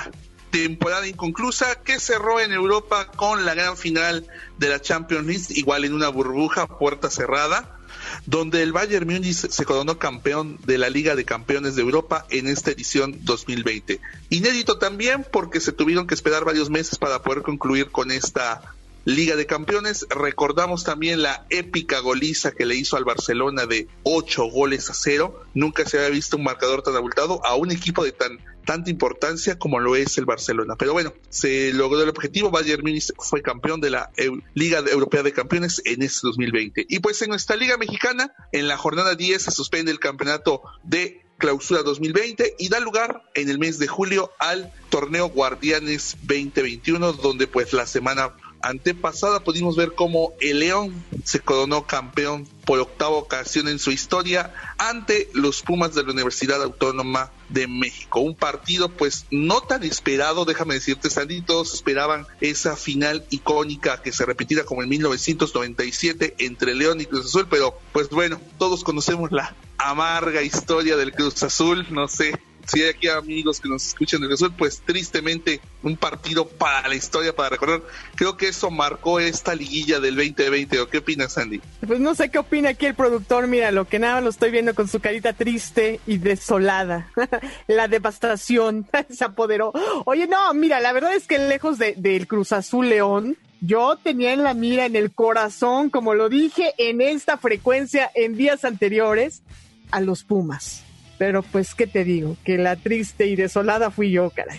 temporada inconclusa que cerró en Europa con la gran final de la Champions League, igual en una burbuja, puerta cerrada, donde el Bayern Múnich se coronó campeón de la Liga de Campeones de Europa en esta edición 2020. Inédito también porque se tuvieron que esperar varios meses para poder concluir con esta Liga de Campeones. Recordamos también la épica goliza que le hizo al Barcelona de 8-0. Nunca se había visto un marcador tan abultado a un equipo de tanta importancia como lo es el Barcelona. Pero bueno, se logró el objetivo. Bayern Múnich fue campeón de la Liga Europea de Campeones en este 2020. Y pues en nuestra Liga Mexicana, en la jornada 10 se suspende el campeonato de Clausura 2020 y da lugar en el mes de julio al torneo Guardianes 2021, donde pues la semana antepasada pudimos ver cómo el León se coronó campeón por 8ª ocasión en su historia ante los Pumas de la Universidad Autónoma de México. Un partido pues no tan esperado, déjame decirte, Sandy, todos esperaban esa final icónica que se repetiera como en 1997 entre León y Cruz Azul, pero pues bueno, todos conocemos la amarga historia del Cruz Azul. No sé si hay aquí amigos que nos escuchan del Cruz Azul, pues tristemente un partido para la historia, para recordar. Creo que eso marcó esta liguilla del 2020. ¿O qué opinas, Sandy? Pues no sé qué opina aquí el productor. Mira, lo que nada lo estoy viendo con su carita triste y desolada. La devastación se apoderó. Oye, no, mira, la verdad es que lejos del Cruz Azul León, yo tenía en la mira, en el corazón, como lo dije en esta frecuencia en días anteriores, a los Pumas. Pero pues, ¿qué te digo? Que la triste y desolada fui yo, caray.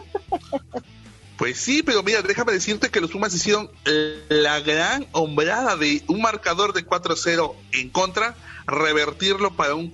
Pues sí, pero mira, déjame decirte que los Pumas hicieron la gran hombrada de un marcador de 4-0 en contra, revertirlo para un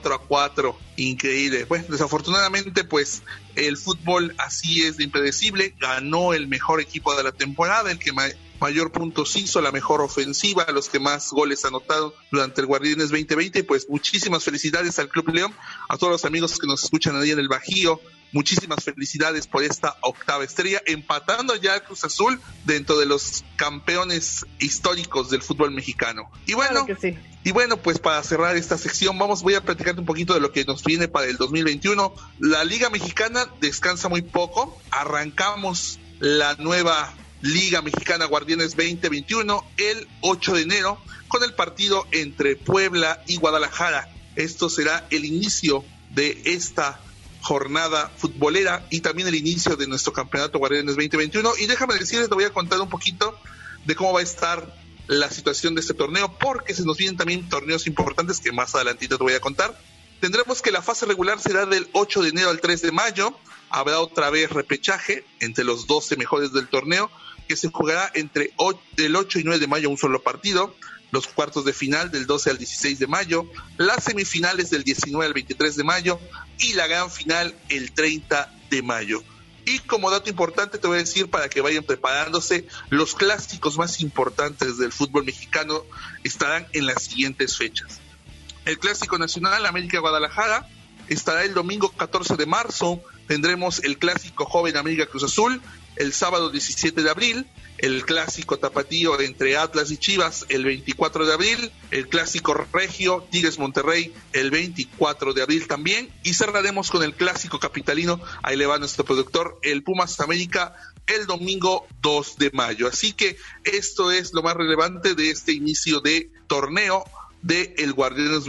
4-4, increíble. Pues desafortunadamente, pues el fútbol así es de impredecible. Ganó el mejor equipo de la temporada, el que mayor puntos hizo, la mejor ofensiva, los que más goles anotaron durante el Guardianes 2020. Pues muchísimas felicidades al Club León, a todos los amigos que nos escuchan ahí en el Bajío. Muchísimas felicidades por esta 8ª estrella, empatando ya al Cruz Azul dentro de los campeones históricos del fútbol mexicano. Y bueno, claro que sí. Y bueno, pues para cerrar esta sección, voy a platicarte un poquito de lo que nos viene para el 2021. La Liga Mexicana descansa muy poco. Arrancamos la nueva Liga Mexicana Guardianes 2021 el 8 de enero con el partido entre Puebla y Guadalajara. Esto será el inicio de esta jornada futbolera y también el inicio de nuestro campeonato Guardianes 2021. Y déjame decirles, te voy a contar un poquito de cómo va a estar la situación de este torneo, porque se nos vienen también torneos importantes que más adelantito te voy a contar. Tendremos que la fase regular será del 8 de enero al 3 de mayo. Habrá otra vez repechaje entre los 12 mejores del torneo, que se jugará entre el 8 y 9 de mayo un solo partido. Los cuartos de final del 12 al 16 de mayo, las semifinales del 19 al 23 de mayo y la gran final el 30 de mayo. Y como dato importante te voy a decir, para que vayan preparándose, los clásicos más importantes del fútbol mexicano estarán en las siguientes fechas. El Clásico Nacional América-Guadalajara estará el domingo 14 de marzo, tendremos el Clásico Joven América Cruz Azul el sábado 17 de abril, el Clásico Tapatío entre Atlas y Chivas el 24 de abril, el Clásico Regio Tigres Monterrey el 24 de abril también, y cerraremos con el Clásico Capitalino, ahí le va nuestro productor, el Pumas América el domingo 2 de mayo. Así que esto es lo más relevante de este inicio de torneo de el Guardianes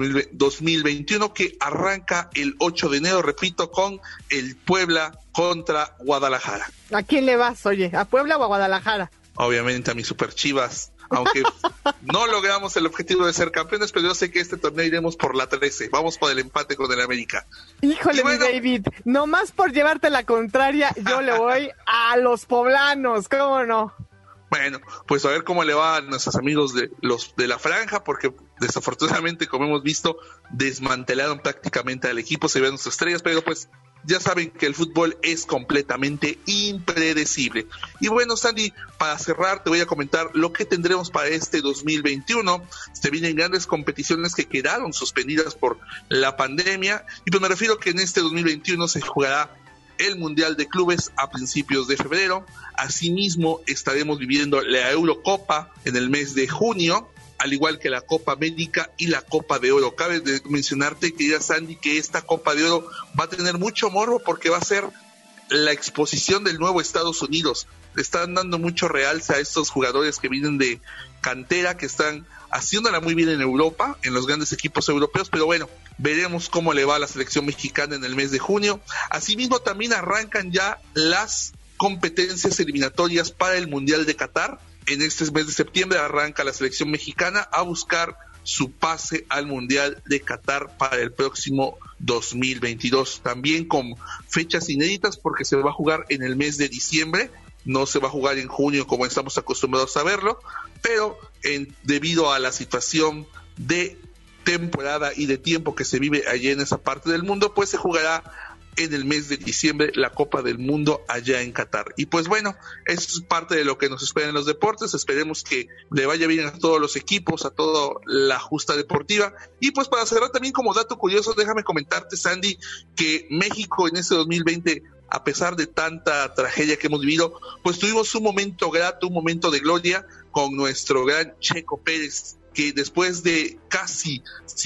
2021, que arranca el 8 de enero, repito, con el Puebla contra Guadalajara. ¿A quién le vas, oye? ¿A Puebla o a Guadalajara? Obviamente a mis Super Chivas, aunque no logramos el objetivo de ser campeones, pero yo sé que este torneo iremos por la 13, vamos por el empate con el América. Híjole, bueno, mi David, nomás por llevarte la contraria, yo le voy a los poblanos, ¿cómo no? Bueno, pues a ver cómo le va a nuestros amigos de la franja, porque desafortunadamente, como hemos visto, desmantelaron prácticamente al equipo, se ven sus estrellas, pero pues ya saben que el fútbol es completamente impredecible. Y bueno, Sandy, para cerrar te voy a comentar lo que tendremos para este 2021. Se vienen grandes competiciones que quedaron suspendidas por la pandemia, y pues me refiero que en este 2021 se jugará el Mundial de Clubes a principios de febrero. Asimismo, estaremos viviendo la Eurocopa en el mes de junio, al igual que la Copa América y la Copa de Oro. Cabe mencionarte, querida Sandy, que esta Copa de Oro va a tener mucho morbo porque va a ser la exposición del nuevo Estados Unidos. Le están dando mucho realce a estos jugadores que vienen de cantera, que están haciéndola muy bien en Europa, en los grandes equipos europeos, pero bueno, veremos cómo le va a la selección mexicana en el mes de junio. Asimismo, también arrancan ya las competencias eliminatorias para el Mundial de Qatar. En este mes de septiembre arranca la selección mexicana a buscar su pase al Mundial de Qatar para el próximo 2022, también con fechas inéditas porque se va a jugar en el mes de diciembre, no se va a jugar en junio como estamos acostumbrados a verlo, pero debido a la situación de temporada y de tiempo que se vive allá en esa parte del mundo, pues se jugará en el mes de diciembre la Copa del Mundo allá en Qatar. Y pues bueno, eso es parte de lo que nos espera en los deportes. Esperemos que le vaya bien a todos los equipos, a toda la justa deportiva. Y pues para cerrar también como dato curioso, déjame comentarte, Sandy, que México en este 2020, a pesar de tanta tragedia que hemos vivido, pues tuvimos un momento grato, un momento de gloria con nuestro gran Checo Pérez, que después de casi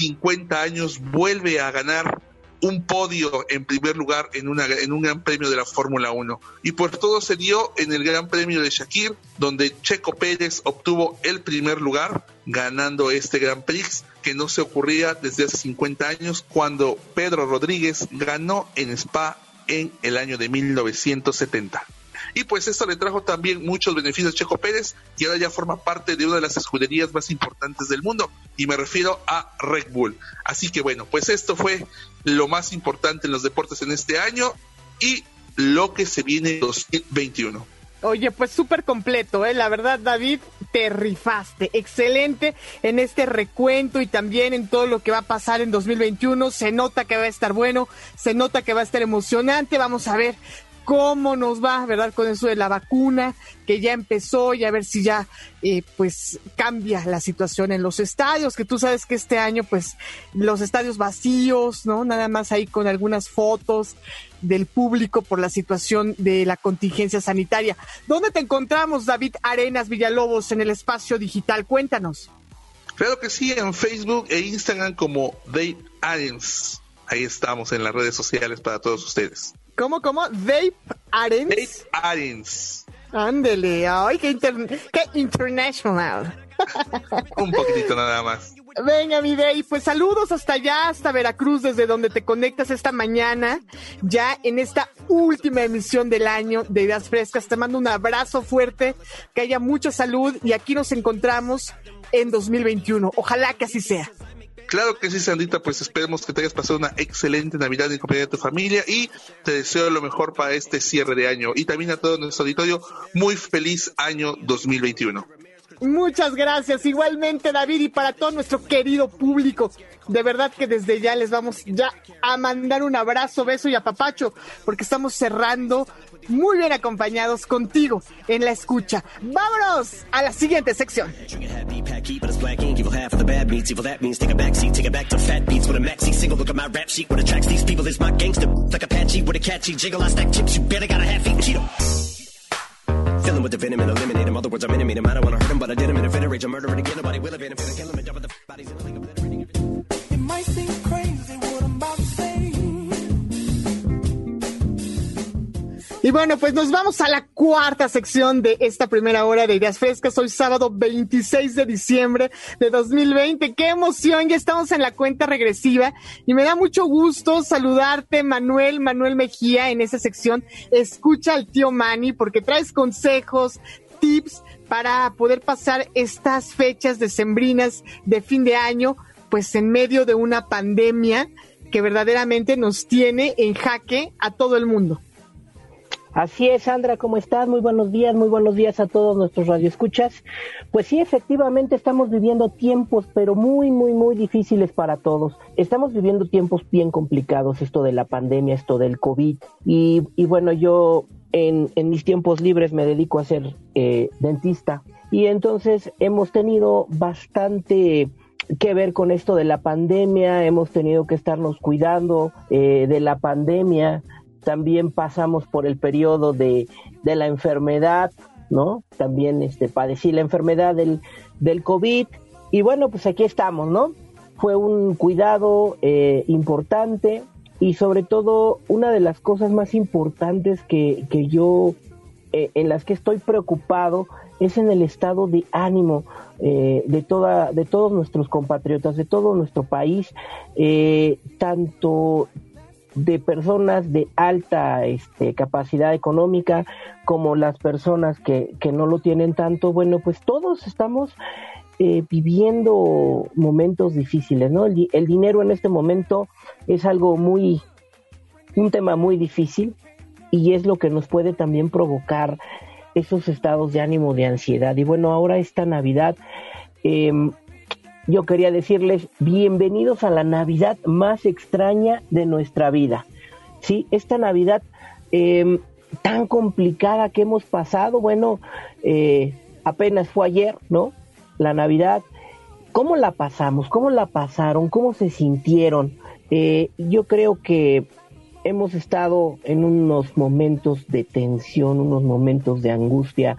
50 años vuelve a ganar un podio en primer lugar en un gran premio de la Fórmula 1. Y por todo se dio en el Gran Premio de Shakir, donde Checo Pérez obtuvo el primer lugar, ganando este Gran Prix, que no se ocurría desde hace 50 años, cuando Pedro Rodríguez ganó en Spa en el año de 1970. Y pues esto le trajo también muchos beneficios a Checo Pérez, y ahora ya forma parte de una de las escuderías más importantes del mundo, y me refiero a Red Bull. Así que bueno, pues esto fue lo más importante en los deportes en este año y lo que se viene en 2021. Oye, pues súper completo, la verdad, David, te rifaste, excelente en este recuento y también en todo lo que va a pasar en 2021, se nota que va a estar bueno, se nota que va a estar emocionante, vamos a ver cómo nos va, ¿verdad? Con eso de la vacuna que ya empezó y a ver si ya pues cambia la situación en los estadios, que tú sabes que este año pues los estadios vacíos, ¿no? Nada más ahí con algunas fotos del público por la situación de la contingencia sanitaria. ¿Dónde te encontramos, David Arenas Villalobos, en el espacio digital? Cuéntanos. Claro que sí, en Facebook e Instagram como Dave Arens. Ahí estamos en las redes sociales para todos ustedes. ¿Cómo? Dave Arens. Dave Arens. Ándele, ay, qué international. Un poquitito nada más. Venga, mi Dave, pues saludos hasta allá, hasta Veracruz, desde donde te conectas esta mañana, ya en esta última emisión del año de Ideas Frescas. Te mando un abrazo fuerte, que haya mucha salud y aquí nos encontramos en 2021. Ojalá que así sea. Claro que sí, Sandita, pues esperemos que te hayas pasado una excelente Navidad en compañía de tu familia y te deseo lo mejor para este cierre de año. Y también a todo nuestro auditorio, muy feliz año 2021. Muchas gracias, igualmente, David, y para todo nuestro querido público. De verdad que desde ya les vamos ya a mandar un abrazo, beso y apapacho, porque estamos cerrando muy bien acompañados contigo en la escucha. ¡Vámonos a la siguiente sección! Filling with the venom and eliminate him. Other words, I'm intimate him. I don't want to hurt him, but I did him in a fit of rage. I'm murdering again. Nobody will evade him. Finna kill him and jump with the bodies in the link, obliterating him. It might seem crazy what I'm about to say. Y bueno, pues nos vamos a la cuarta sección de esta primera hora de Ideas Frescas. Hoy sábado 26 de diciembre de 2020. ¡Qué emoción! Ya estamos en la cuenta regresiva y me da mucho gusto saludarte, Manuel Mejía, en esa sección. Escucha al tío Manny porque traes consejos, tips para poder pasar estas fechas decembrinas de fin de año, pues en medio de una pandemia que verdaderamente nos tiene en jaque a todo el mundo. Así es, Sandra, ¿cómo estás? Muy buenos días a todos nuestros radioescuchas. Pues sí, efectivamente estamos viviendo tiempos, pero muy, muy, muy difíciles para todos. Estamos viviendo tiempos bien complicados, esto de la pandemia, esto del COVID. Y bueno, yo en mis tiempos libres me dedico a ser dentista. Y entonces hemos tenido bastante que ver con esto de la pandemia, hemos tenido que estarnos cuidando de la pandemia. También pasamos por el periodo de la enfermedad, ¿no? También padecí la enfermedad del COVID y bueno, pues aquí estamos, ¿no? Fue un cuidado importante, y sobre todo una de las cosas más importantes que yo en las que estoy preocupado es en el estado de ánimo de todos nuestros compatriotas, de todo nuestro país, tanto de personas de alta capacidad económica como las personas que no lo tienen tanto. Bueno, pues todos estamos viviendo momentos difíciles, ¿no? El dinero en este momento es un tema muy difícil, y es lo que nos puede también provocar esos estados de ánimo, de ansiedad. Y bueno, ahora esta Navidad, yo quería decirles bienvenidos a la Navidad más extraña de nuestra vida. Sí, esta Navidad tan complicada que hemos pasado, bueno, apenas fue ayer, ¿no? La Navidad, ¿cómo la pasamos? ¿Cómo la pasaron? ¿Cómo se sintieron? Yo creo que hemos estado en unos momentos de tensión, unos momentos de angustia,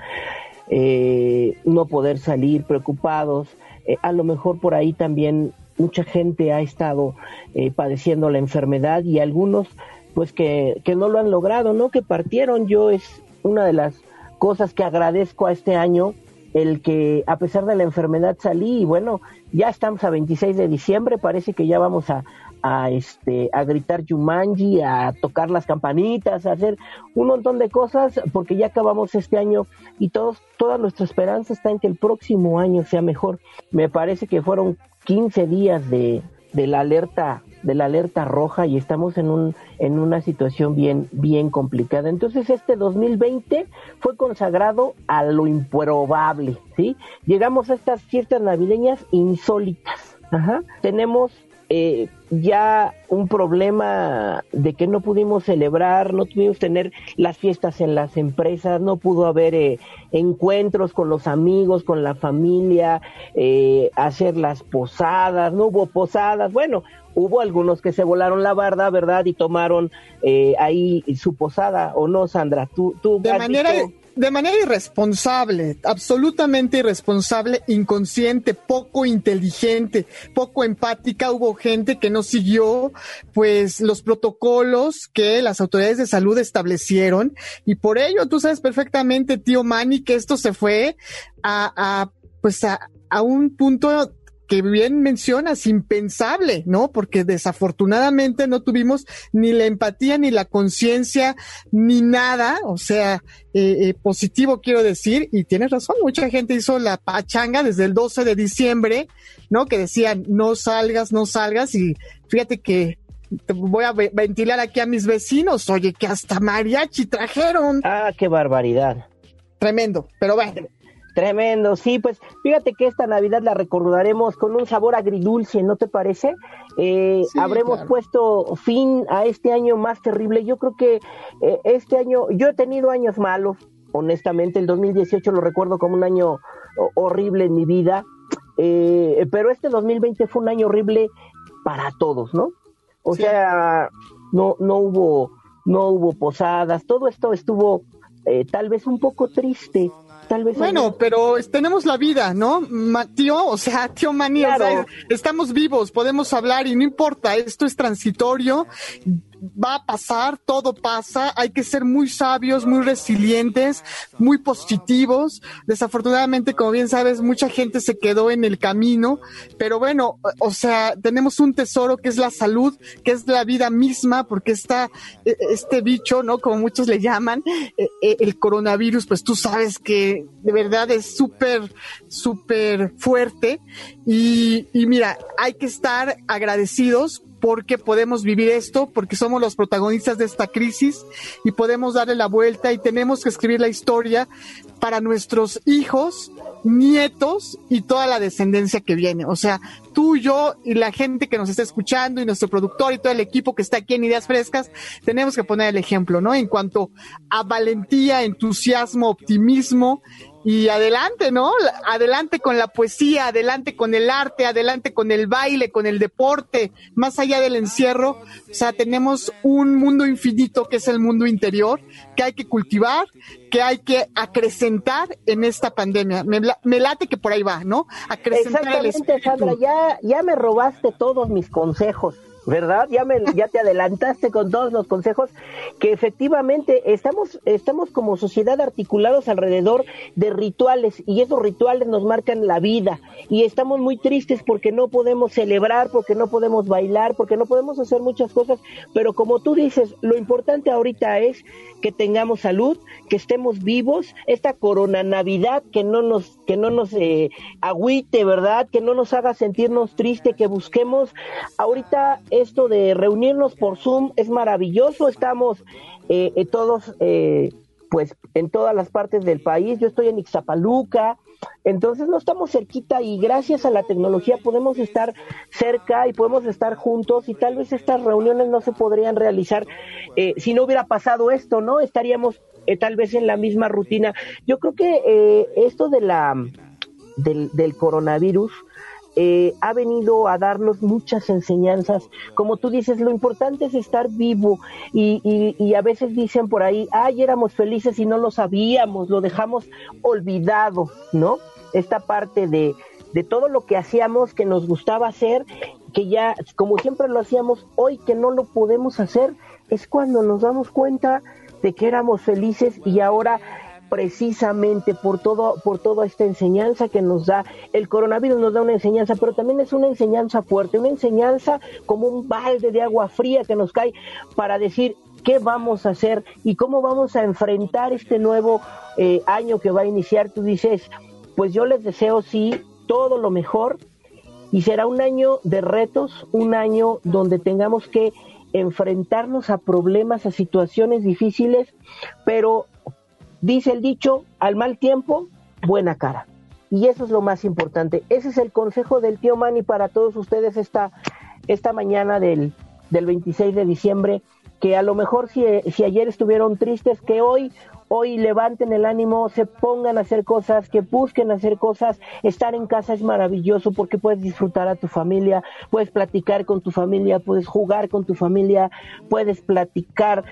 no poder salir, preocupados. A lo mejor por ahí también mucha gente ha estado padeciendo la enfermedad, y algunos pues que no lo han logrado, ¿no? Que partieron. Yo es una de las cosas que agradezco a este año, el que a pesar de la enfermedad salí, y bueno, ya estamos a 26 de diciembre, parece que ya vamos a gritar Jumanji, a tocar las campanitas, a hacer un montón de cosas, porque ya acabamos este año y toda nuestra esperanza está en que el próximo año sea mejor. Me parece que fueron 15 días de la alerta roja, y estamos en una situación bien complicada. Entonces este 2020 fue consagrado a lo improbable, ¿sí? Llegamos a estas fiestas navideñas insólitas. Tenemos ya un problema de que no pudimos celebrar, no pudimos tener las fiestas en las empresas, no pudo haber encuentros con los amigos, con la familia, hacer las posadas, no hubo posadas. Bueno, hubo algunos que se volaron la barda, ¿verdad? Y tomaron ahí su posada, ¿o no, Sandra? ¿Tú De manera irresponsable, absolutamente irresponsable, inconsciente, poco inteligente, poco empática. Hubo gente que no siguió pues los protocolos que las autoridades de salud establecieron, y por ello tú sabes perfectamente, tío Manny, que esto se fue a un punto que bien mencionas, impensable, ¿no? Porque desafortunadamente no tuvimos ni la empatía, ni la conciencia, ni nada, o sea, positivo quiero decir, y tienes razón, mucha gente hizo la pachanga desde el 12 de diciembre, ¿no? Que decían, no salgas, y fíjate que te voy a ventilar aquí a mis vecinos, oye, que hasta mariachi trajeron. Ah, qué barbaridad. Tremendo, pero bueno. Tremendo, sí, pues fíjate que esta Navidad la recordaremos con un sabor agridulce, ¿no te parece? Sí, habremos puesto fin a este año más terrible. Yo creo que este año, yo he tenido años malos, honestamente, el 2018 lo recuerdo como un año horrible en mi vida, pero este 2020 fue un año horrible para todos, ¿no? O sea, no hubo posadas, todo esto estuvo tal vez un poco triste. Bueno, pero tenemos la vida, ¿no? Tío Manny, claro. O sea, estamos vivos, podemos hablar y no importa, esto es transitorio, va a pasar, todo pasa, hay que ser muy sabios, muy resilientes, muy positivos. Desafortunadamente, como bien sabes, mucha gente se quedó en el camino, pero bueno, o sea, tenemos un tesoro que es la salud, que es la vida misma, porque está este bicho, ¿no? Como muchos le llaman, el coronavirus, pues tú sabes que de verdad es súper fuerte, y mira, hay que estar agradecidos porque podemos vivir esto, porque somos los protagonistas de esta crisis y podemos darle la vuelta, y tenemos que escribir la historia para nuestros hijos, nietos y toda la descendencia que viene. O sea, tú, yo y la gente que nos está escuchando, y nuestro productor y todo el equipo que está aquí en Ideas Frescas, tenemos que poner el ejemplo, ¿no? En cuanto a valentía, entusiasmo, optimismo, y adelante, ¿no? Adelante con la poesía, adelante con el arte, adelante con el baile, con el deporte, más allá del encierro. O sea, tenemos un mundo infinito que es el mundo interior, que hay que cultivar, que hay que acrecentar en esta pandemia. Me late que por ahí va, ¿no? Acrecentar. Exactamente, Sandra, ya me robaste todos mis consejos. ¿verdad? Ya te adelantaste con todos los consejos, que efectivamente estamos como sociedad articulados alrededor de rituales, y esos rituales nos marcan la vida, y estamos muy tristes porque no podemos celebrar, porque no podemos bailar, porque no podemos hacer muchas cosas, pero como tú dices, lo importante ahorita es que tengamos salud, que estemos vivos, esta corona Navidad que no nos agüite, ¿verdad? Que no nos haga sentirnos tristes, que busquemos ahorita esto de reunirnos por Zoom es maravilloso. Estamos todos pues en todas las partes del país. Yo estoy en Ixtapaluca, entonces no estamos cerquita, y gracias a la tecnología podemos estar cerca y podemos estar juntos, y tal vez estas reuniones no se podrían realizar si no hubiera pasado esto, ¿no? Estaríamos tal vez en la misma rutina. Yo creo que esto del coronavirus ha venido a darnos muchas enseñanzas. Como tú dices, lo importante es estar vivo, y a veces dicen por ahí, éramos felices y no lo sabíamos, lo dejamos olvidado, ¿no? Esta parte de todo lo que hacíamos, que nos gustaba hacer, que ya, como siempre lo hacíamos, hoy que no lo podemos hacer, es cuando nos damos cuenta de que éramos felices. Y ahora, precisamente por toda esta enseñanza que nos da el coronavirus, nos da una enseñanza, pero también es una enseñanza fuerte, una enseñanza como un balde de agua fría que nos cae para decir qué vamos a hacer y cómo vamos a enfrentar este nuevo año que va a iniciar. Tú dices, pues yo les deseo sí todo lo mejor, y será un año de retos, un año donde tengamos que enfrentarnos a problemas, a situaciones difíciles, pero dice el dicho, al mal tiempo, buena cara. Y eso es lo más importante. Ese es el consejo del tío Manny para todos ustedes esta mañana del 26 de diciembre, que a lo mejor si ayer estuvieron tristes, que hoy levanten el ánimo, se pongan a hacer cosas, que busquen hacer cosas. Estar en casa es maravilloso porque puedes disfrutar a tu familia, puedes platicar con tu familia, puedes jugar con tu familia, puedes platicar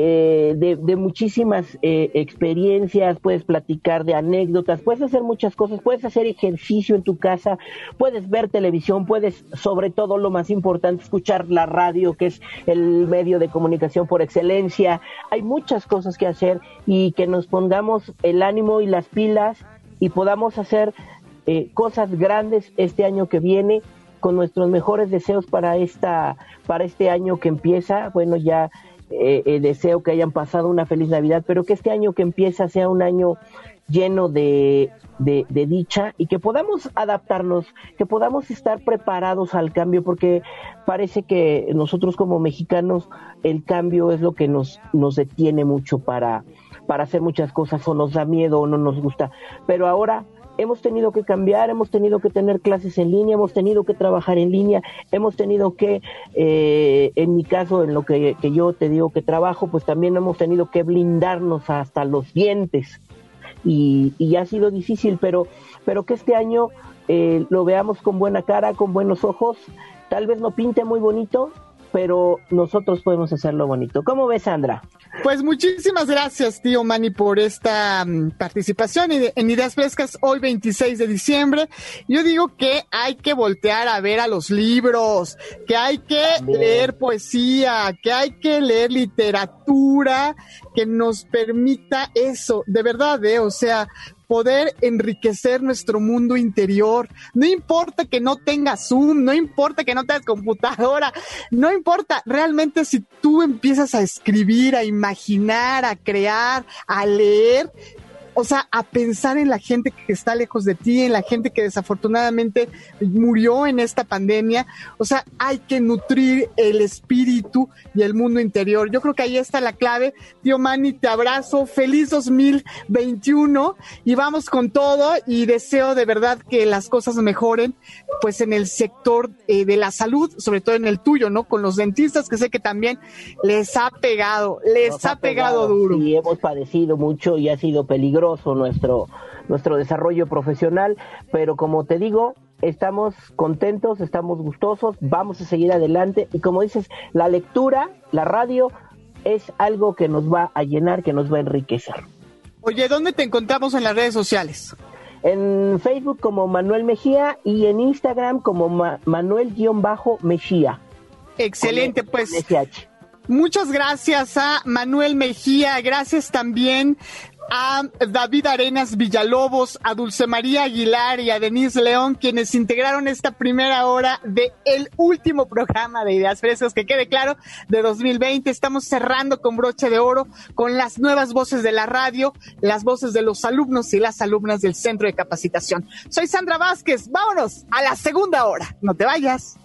de muchísimas experiencias, puedes platicar de anécdotas, puedes hacer muchas cosas, puedes hacer ejercicio en tu casa, puedes ver televisión, puedes, sobre todo lo más importante, escuchar la radio, que es el medio de comunicación por excelencia. Hay muchas cosas que hacer, y que nos pongamos el ánimo y las pilas y podamos hacer cosas grandes este año que viene, con nuestros mejores deseos para este año que empieza. Bueno, ya deseo que hayan pasado una feliz Navidad, pero que este año que empieza sea un año lleno de dicha, y que podamos adaptarnos, que podamos estar preparados al cambio, porque parece que nosotros como mexicanos el cambio es lo que nos detiene mucho para hacer muchas cosas, o nos da miedo o no nos gusta. Pero ahora hemos tenido que cambiar, hemos tenido que tener clases en línea, hemos tenido que trabajar en línea, hemos tenido que, en mi caso, en lo que yo te digo que trabajo, pues también hemos tenido que blindarnos hasta los dientes, y ha sido difícil, pero que este año lo veamos con buena cara, con buenos ojos. Tal vez no pinte muy bonito, pero nosotros podemos hacerlo bonito. ¿Cómo ves, Sandra? Pues muchísimas gracias, tío Manny, por esta participación en Ideas Frescas hoy 26 de diciembre. Yo digo que hay que voltear a ver a los libros, que hay que leer poesía, que hay que leer literatura que nos permita eso, de verdad, o sea, poder enriquecer nuestro mundo interior. No importa que no tengas Zoom, no importa que no tengas computadora, no importa, realmente si tú empiezas a escribir, a imaginar, a crear, a leer, o sea, a pensar en la gente que está lejos de ti, en la gente que desafortunadamente murió en esta pandemia. O sea, hay que nutrir el espíritu y el mundo interior. Yo creo que ahí está la clave. Tío Manny, te abrazo. Feliz 2021 y vamos con todo, y deseo de verdad que las cosas mejoren pues en el sector de la salud, sobre todo en el tuyo, ¿no? Con los dentistas, que sé que también les ha pegado duro. Sí, hemos padecido mucho y ha sido peligroso nuestro desarrollo profesional, pero como te digo, estamos contentos, estamos gustosos, vamos a seguir adelante, y como dices, la lectura, la radio es algo que nos va a llenar, que nos va a enriquecer. Oye, ¿dónde te encontramos en las redes sociales? En Facebook como Manuel Mejía, y en Instagram como Manuel-Mejía. Excelente, pues. Muchas gracias a Manuel Mejía, gracias también a David Arenas Villalobos, a Dulce María Aguilar y a Denise León, quienes integraron esta primera hora de el último programa de Ideas Frescas, que quede claro, de 2020. Estamos cerrando con broche de oro con las nuevas voces de la radio, las voces de los alumnos y las alumnas del Centro de Capacitación. Soy Sandra Vázquez, vámonos a la segunda hora. No te vayas.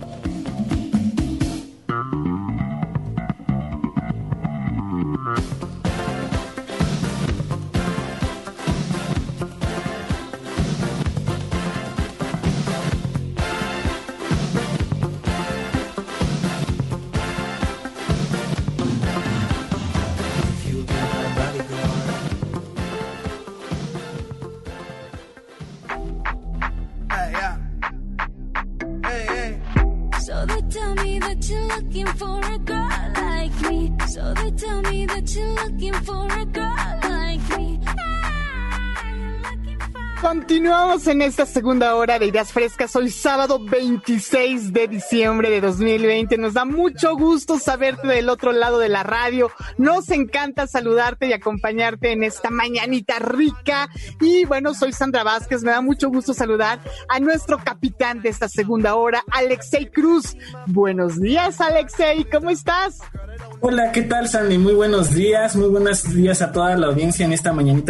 Looking for a girl like me. So they tell me that you're looking for a girl like me. Continuamos en esta segunda hora de Ideas Frescas. Hoy sábado 26 de diciembre de 2020. Nos da mucho gusto saberte del otro lado de la radio. Nos encanta saludarte y acompañarte en esta mañanita rica. Y bueno, soy Sandra Vázquez. Me da mucho gusto saludar a nuestro capitán de esta segunda hora, Alexei Cruz. Buenos días, Alexei. ¿Cómo estás? Hola, ¿qué tal, Sandy? Muy buenos días a toda la audiencia en esta mañanita.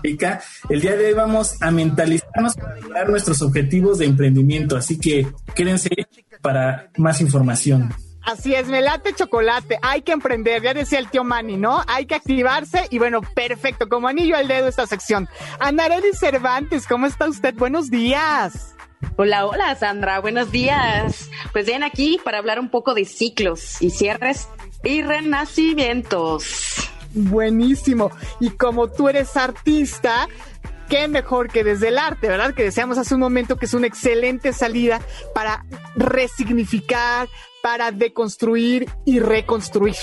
El día de hoy vamos a mentalizarnos para lograr nuestros objetivos de emprendimiento, así que quédense para más información. Así es, me late chocolate, hay que emprender, ya decía el tío Manny, ¿no? Hay que activarse y bueno, perfecto, como anillo al dedo esta sección. Anareli Cervantes, ¿cómo está usted? Buenos días. Hola, hola Sandra, buenos días. Pues bien, aquí para hablar un poco de ciclos y cierres y renacimientos. Buenísimo. Y como tú eres artista, qué mejor que desde el arte, ¿verdad? Que decíamos hace un momento que es una excelente salida para resignificar, para deconstruir y reconstruir.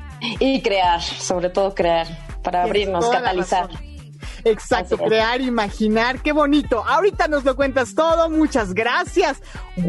Y crear, sobre todo crear, para abrirnos, catalizar. Exacto, crear, imaginar, qué bonito. Ahorita nos lo cuentas todo, muchas gracias.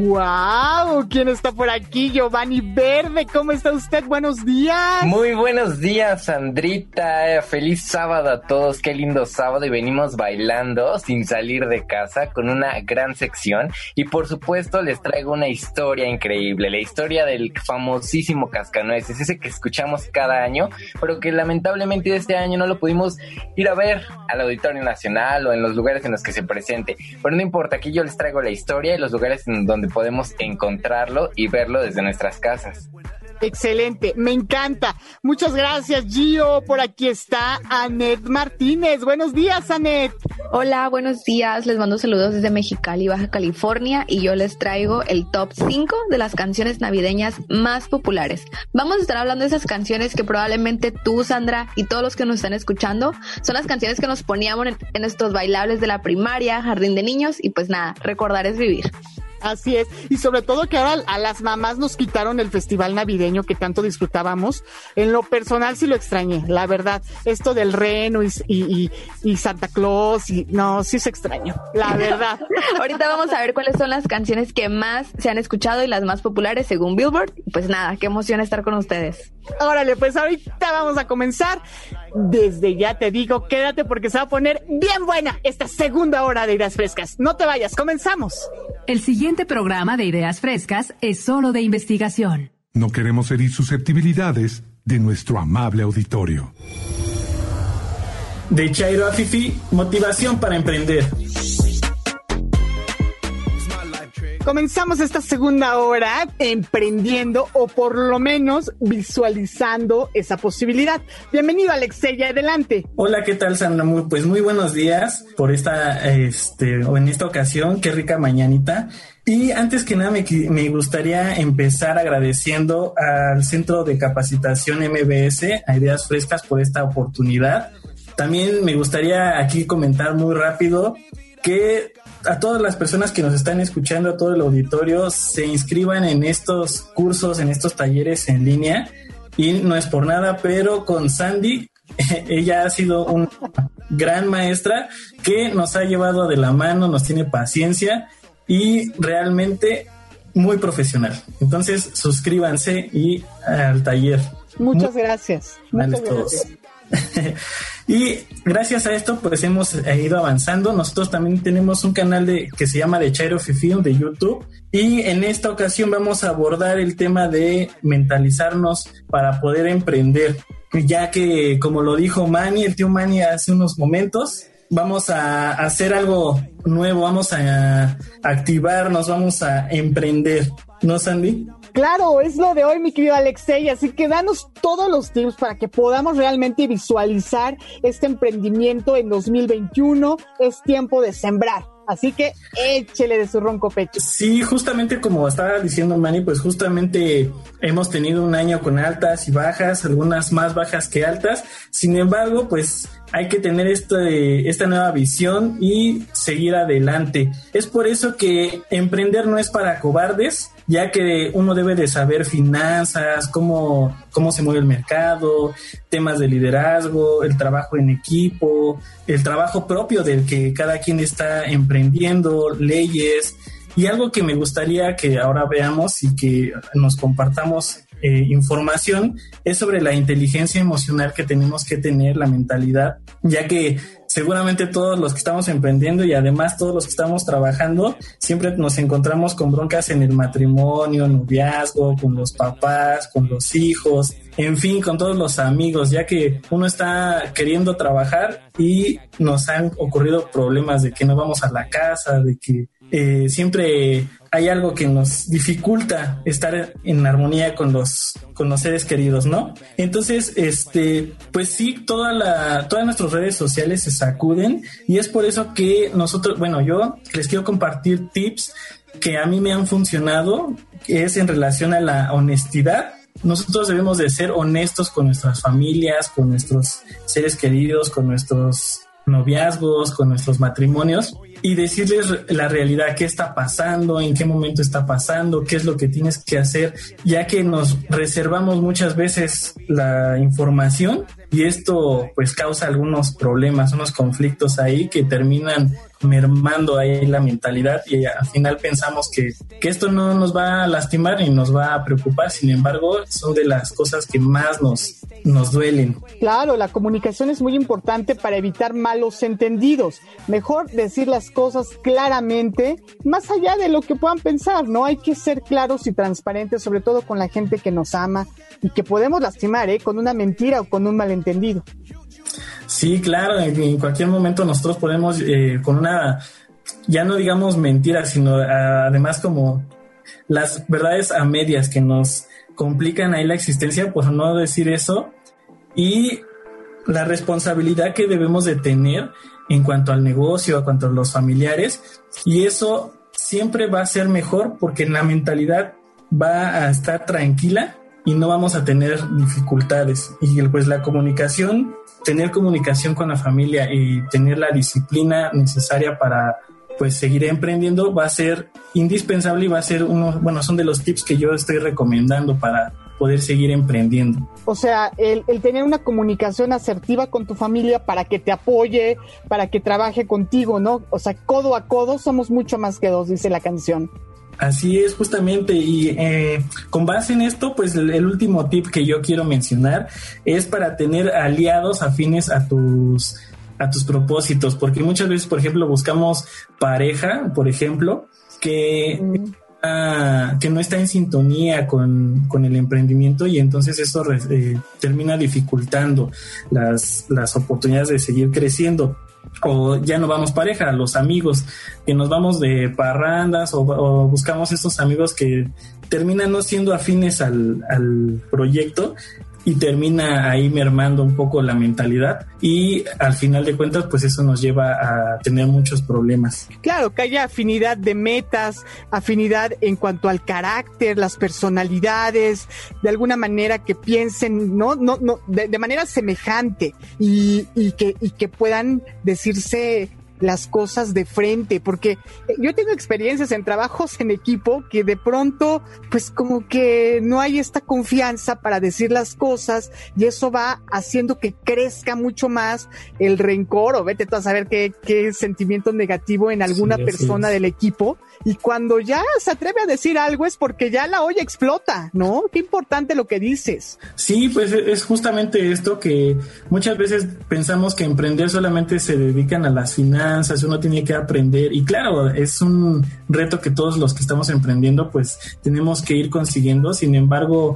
¡Guau! ¿Quién está por aquí? Giovanni Verde, ¿cómo está usted? Buenos días. Muy buenos días, Sandrita. Feliz sábado a todos, qué lindo sábado. Y venimos bailando sin salir de casa con una gran sección. Y por supuesto les traigo una historia increíble, la historia del famosísimo Cascanueces, ese que escuchamos cada año, pero que lamentablemente este año no lo pudimos ir a ver al Auditorio Nacional o en los lugares en los que se presente, pero no importa, aquí yo les traigo la historia y los lugares en donde podemos encontrarlo y verlo desde nuestras casas. Excelente, me encanta. Muchas gracias, Gio. Por aquí está Anet Martínez. Buenos días, Anet. Hola, buenos días. Les mando saludos desde Mexicali, Baja California, y yo les traigo el top 5 de las canciones navideñas más populares. Vamos a estar hablando de esas canciones que probablemente tú, Sandra, y todos los que nos están escuchando, son las canciones que nos poníamos en estos bailables de la primaria, jardín de niños, y pues nada, recordar es vivir. Así es, y sobre todo que ahora a las mamás nos quitaron el festival navideño que tanto disfrutábamos. En lo personal sí lo extrañé, la verdad. Esto del reno y Santa Claus, y no, sí se extrañó, la verdad. Ahorita vamos a ver cuáles son las canciones que más se han escuchado y las más populares según Billboard. Pues nada, qué emoción estar con ustedes. Órale, pues ahorita vamos a comenzar. Desde ya te digo, quédate porque se va a poner bien buena esta segunda hora de Ideas Frescas. No te vayas, comenzamos. El siguiente programa de Ideas Frescas es solo de investigación. No queremos herir susceptibilidades de nuestro amable auditorio. De Chairo a Fifi, motivación para emprender. Comenzamos esta segunda hora emprendiendo o por lo menos visualizando esa posibilidad. Bienvenido, Alexei, adelante. Hola, ¿qué tal, Sandra? Pues muy buenos días por en esta ocasión, qué rica mañanita. Y antes que nada me gustaría empezar agradeciendo al Centro de Capacitación MBS, a Ideas Frescas, por esta oportunidad. También me gustaría aquí comentar muy rápido que a todas las personas que nos están escuchando, a todo el auditorio, se inscriban en estos cursos, en estos talleres en línea. Y no es por nada, pero con Sandy, ella ha sido una gran maestra que nos ha llevado de la mano, nos tiene paciencia y realmente muy profesional. Entonces, suscríbanse y al taller. Muchas gracias. Muchas gracias. Y gracias a esto pues hemos ido avanzando. Nosotros también tenemos un canal que se llama The Chairo Film de YouTube, y en esta ocasión vamos a abordar el tema de mentalizarnos para poder emprender, ya que como lo dijo Manny, el tío Manny hace unos momentos, vamos a hacer algo nuevo, vamos a activarnos, vamos a emprender, ¿no, Sandy? Claro, es lo de hoy, mi querido Alexei, así que danos todos los tips para que podamos realmente visualizar este emprendimiento en 2021. Es tiempo de sembrar, así que échele de su ronco pecho. Sí, justamente como estaba diciendo Manny, pues justamente hemos tenido un año con altas y bajas, algunas más bajas que altas. Sin embargo, pues hay que tener esta nueva visión y seguir adelante. Es por eso que emprender no es para cobardes, ya que uno debe de saber finanzas, cómo se mueve el mercado, temas de liderazgo, el trabajo en equipo, el trabajo propio del que cada quien está emprendiendo, leyes. Y algo que me gustaría que ahora veamos y que nos compartamos información es sobre la inteligencia emocional que tenemos que tener, la mentalidad, ya que seguramente todos los que estamos emprendiendo y además todos los que estamos trabajando siempre nos encontramos con broncas en el matrimonio, noviazgo, con los papás, con los hijos, en fin, con todos los amigos, ya que uno está queriendo trabajar y nos han ocurrido problemas de que no vamos a la casa, de que siempre hay algo que nos dificulta estar en armonía con los seres queridos, ¿no? Entonces, pues sí, todas nuestras redes sociales se sacuden, y es por eso que yo les quiero compartir tips que a mí me han funcionado, que es en relación a la honestidad. Nosotros debemos de ser honestos con nuestras familias, con nuestros seres queridos, con nuestros noviazgos, con nuestros matrimonios, y decirles la realidad, qué está pasando, en qué momento está pasando, qué es lo que tienes que hacer, ya que nos reservamos muchas veces la información y esto pues causa algunos problemas, unos conflictos ahí que terminan mermando ahí la mentalidad, y al final pensamos que esto no nos va a lastimar ni nos va a preocupar. Sin embargo, son de las cosas que más nos duelen. Claro, la comunicación es muy importante para evitar malos entendidos. Mejor decir las cosas claramente, más allá de lo que puedan pensar, ¿no? Hay que ser claros y transparentes, sobre todo con la gente que nos ama y que podemos lastimar, con una mentira o con un malentendido. Sí, claro, en cualquier momento nosotros podemos, con una, ya no digamos mentiras, sino además como las verdades a medias que nos complican ahí la existencia, por no decir eso, y la responsabilidad que debemos de tener en cuanto al negocio, en cuanto a los familiares, y eso siempre va a ser mejor porque la mentalidad va a estar tranquila y no vamos a tener dificultades. Y pues la comunicación, tener comunicación con la familia y tener la disciplina necesaria para pues seguir emprendiendo va a ser indispensable, y va a ser son de los tips que yo estoy recomendando para poder seguir emprendiendo. O sea, el tener una comunicación asertiva con tu familia para que te apoye, para que trabaje contigo, ¿no? O sea, codo a codo somos mucho más que dos, dice la canción. Así es, justamente, y con base en esto, pues el último tip que yo quiero mencionar es para tener aliados afines a tus propósitos, porque muchas veces, por ejemplo, buscamos pareja, por ejemplo, que no está en sintonía con el emprendimiento, y entonces eso termina dificultando las oportunidades de seguir creciendo. O ya no vamos pareja, los amigos, que nos vamos de parrandas o buscamos estos amigos que terminan no siendo afines al proyecto, y termina ahí mermando un poco la mentalidad, y al final de cuentas pues eso nos lleva a tener muchos problemas. Claro, que haya afinidad de metas, afinidad en cuanto al carácter, las personalidades, de alguna manera que piensen de manera semejante y que puedan decirse las cosas de frente, porque yo tengo experiencias en trabajos en equipo que de pronto, pues como que no hay esta confianza para decir las cosas y eso va haciendo que crezca mucho más el rencor o vete tú a saber qué sentimiento negativo en alguna persona del equipo. Y cuando ya se atreve a decir algo es porque ya la olla explota, ¿no? Qué importante lo que dices. Sí, pues es justamente esto que muchas veces pensamos que emprender solamente se dedican a las finanzas, uno tiene que aprender y claro, es un reto que todos los que estamos emprendiendo pues tenemos que ir consiguiendo, sin embargo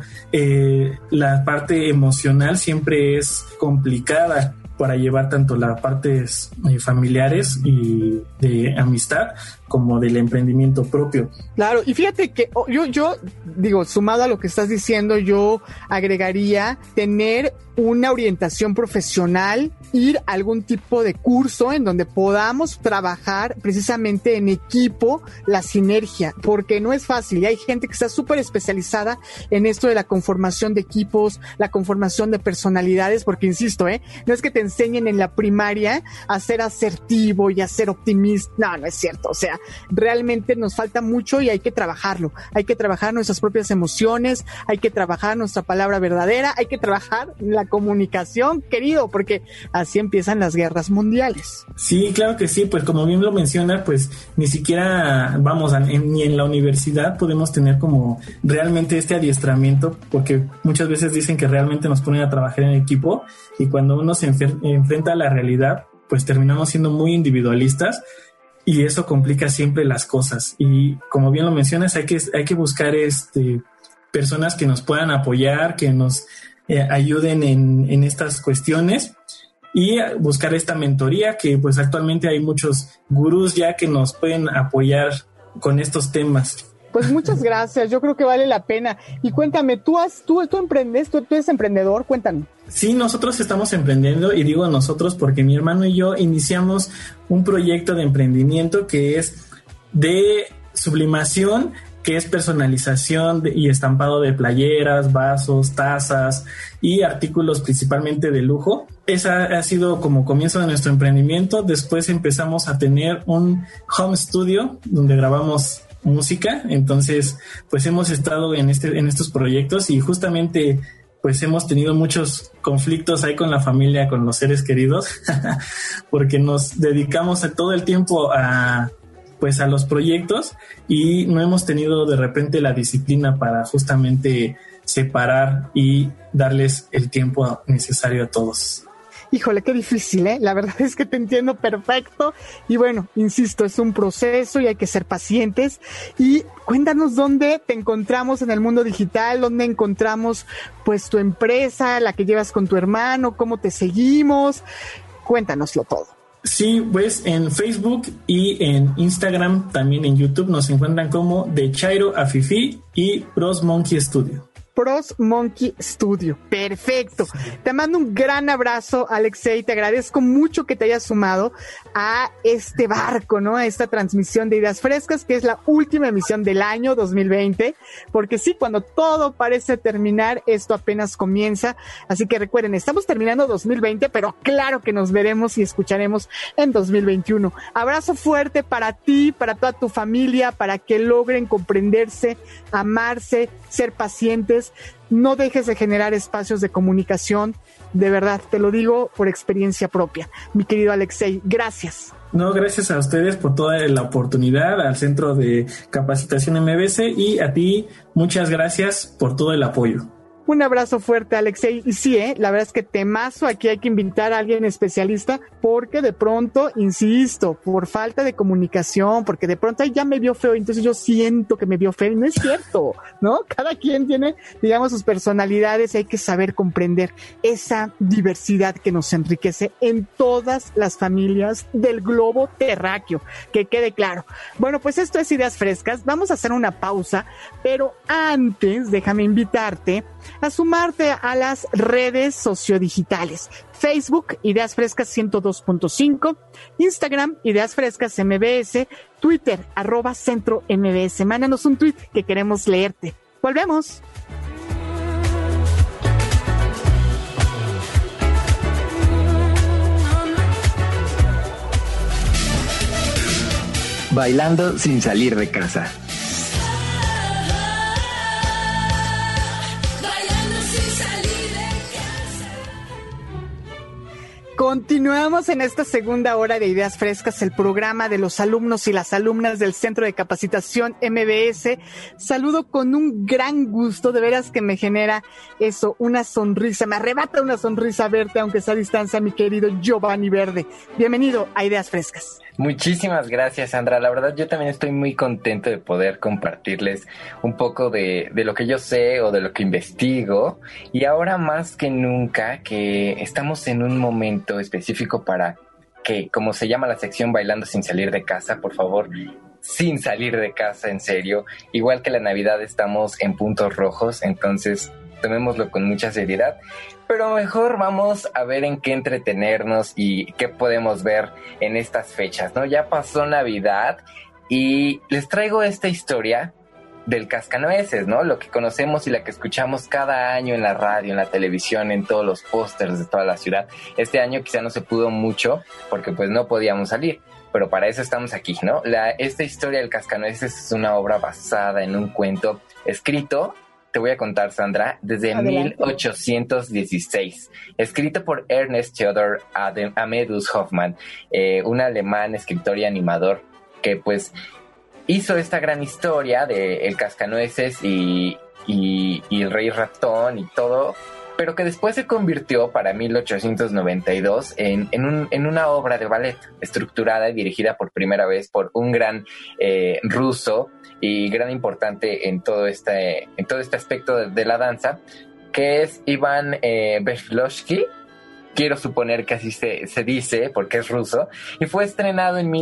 la parte emocional siempre es complicada para llevar tanto las partes familiares y de amistad como del emprendimiento propio. Claro, y fíjate que yo digo, sumado a lo que estás diciendo, yo agregaría tener una orientación profesional, ir a algún tipo de curso en donde podamos trabajar precisamente en equipo la sinergia, porque no es fácil y hay gente que está súper especializada en esto de la conformación de equipos, la conformación de personalidades, porque insisto, no es que te enseñen en la primaria a ser asertivo y a ser optimista, no es cierto, o sea, realmente nos falta mucho y hay que trabajarlo, hay que trabajar nuestras propias emociones, hay que trabajar nuestra palabra verdadera, hay que trabajar la comunicación, querido, porque así empiezan las guerras mundiales. Sí, claro que sí, pues como bien lo menciona, pues ni siquiera ni en la universidad podemos tener como realmente este adiestramiento, porque muchas veces dicen que realmente nos ponen a trabajar en equipo y cuando uno se enfrenta a la realidad, pues terminamos siendo muy individualistas y eso complica siempre las cosas. Y como bien lo mencionas, hay que buscar personas que nos puedan apoyar, que nos ayuden en estas cuestiones y buscar esta mentoría que pues actualmente hay muchos gurús ya que nos pueden apoyar con estos temas. Pues muchas gracias, yo creo que vale la pena. Y cuéntame, ¿tú emprendes? ¿Tú eres emprendedor? Cuéntame. Sí, nosotros estamos emprendiendo y digo nosotros porque mi hermano y yo iniciamos un proyecto de emprendimiento que es de sublimación, que es personalización y estampado de playeras, vasos, tazas y artículos principalmente de lujo. Esa ha sido como comienzo de nuestro emprendimiento. Después empezamos a tener un home studio donde grabamos música. Entonces, pues hemos estado en estos proyectos y justamente pues hemos tenido muchos conflictos ahí con la familia, con los seres queridos, porque nos dedicamos todo el tiempo a los proyectos y no hemos tenido de repente la disciplina para justamente separar y darles el tiempo necesario a todos. Híjole, qué difícil, ¿eh? La verdad es que te entiendo perfecto. Y bueno, insisto, es un proceso y hay que ser pacientes. Y cuéntanos dónde te encontramos en el mundo digital, dónde encontramos pues tu empresa, la que llevas con tu hermano, cómo te seguimos. Cuéntanoslo todo. Sí, pues en Facebook y en Instagram, también en YouTube nos encuentran como De Chairo a Fifi y Pros Monkey Studio. Pros Monkey Studio. Perfecto. Sí. Te mando un gran abrazo, Alexei. Te agradezco mucho que te hayas sumado a este barco, ¿no? A esta transmisión de Ideas Frescas, que es la última emisión del año 2020. Porque sí, cuando todo parece terminar, esto apenas comienza. Así que recuerden, estamos terminando 2020, pero claro que nos veremos y escucharemos en 2021. Abrazo fuerte para ti, para toda tu familia, para que logren comprenderse, amarse, ser pacientes. No dejes de generar espacios de comunicación, de verdad, te lo digo por experiencia propia. Mi querido Alexei, gracias. No, gracias a ustedes por toda la oportunidad, al Centro de Capacitación MBS y a ti, muchas gracias por todo el apoyo. Un abrazo fuerte, Alexei. Y sí, la verdad es que temazo, aquí hay que invitar a alguien especialista porque de pronto, insisto, por falta de comunicación, porque de pronto ya me vio feo, entonces yo siento que me vio feo y no es cierto, ¿no? Cada quien tiene, digamos, sus personalidades y hay que saber comprender esa diversidad que nos enriquece en todas las familias del globo terráqueo, que quede claro. Bueno, pues esto es Ideas Frescas, vamos a hacer una pausa, pero antes déjame invitarte a sumarte a las redes sociodigitales. Facebook, Ideas Frescas 102.5, Instagram, Ideas Frescas MBS, Twitter, @Centro MBS. Mándanos un tweet que queremos leerte. Volvemos. Bailando sin salir de casa. Continuamos en esta segunda hora de Ideas Frescas, el programa de los alumnos y las alumnas del Centro de Capacitación MBS. Saludo con un gran gusto, de veras que me genera eso, una sonrisa, me arrebata una sonrisa verte, aunque sea a distancia, mi querido Giovanni Verde. Bienvenido a Ideas Frescas. Muchísimas gracias, Sandra. La verdad, yo también estoy muy contento de poder compartirles un poco de lo que yo sé o de lo que investigo. Y ahora más que nunca que estamos en un momento específico para que, como se llama la sección Bailando sin salir de casa, por favor, sin salir de casa, en serio. Igual que la Navidad estamos en puntos rojos, entonces tomémoslo con mucha seriedad. Pero mejor vamos a ver en qué entretenernos y qué podemos ver en estas fechas, ¿no? Ya pasó Navidad y les traigo esta historia del cascanueces, ¿no? Lo que conocemos y la que escuchamos cada año en la radio, en la televisión, en todos los pósters de toda la ciudad. Este año quizá no se pudo mucho porque pues no podíamos salir, pero para eso estamos aquí, ¿no? Esta historia del cascanueces es una obra basada en un cuento escrito, te voy a contar, Sandra, desde Adelante. 1816, escrito por Ernest Theodor Amadeus Hoffmann, un alemán escritor y animador que pues hizo esta gran historia de El Cascanueces y el Rey Ratón y todo, pero que después se convirtió para 1892 en una obra de ballet estructurada y dirigida por primera vez por un gran ruso y gran importante en todo este aspecto de la danza, que es Iván Beslovsky. Quiero suponer que así se dice, porque es ruso, y fue estrenado en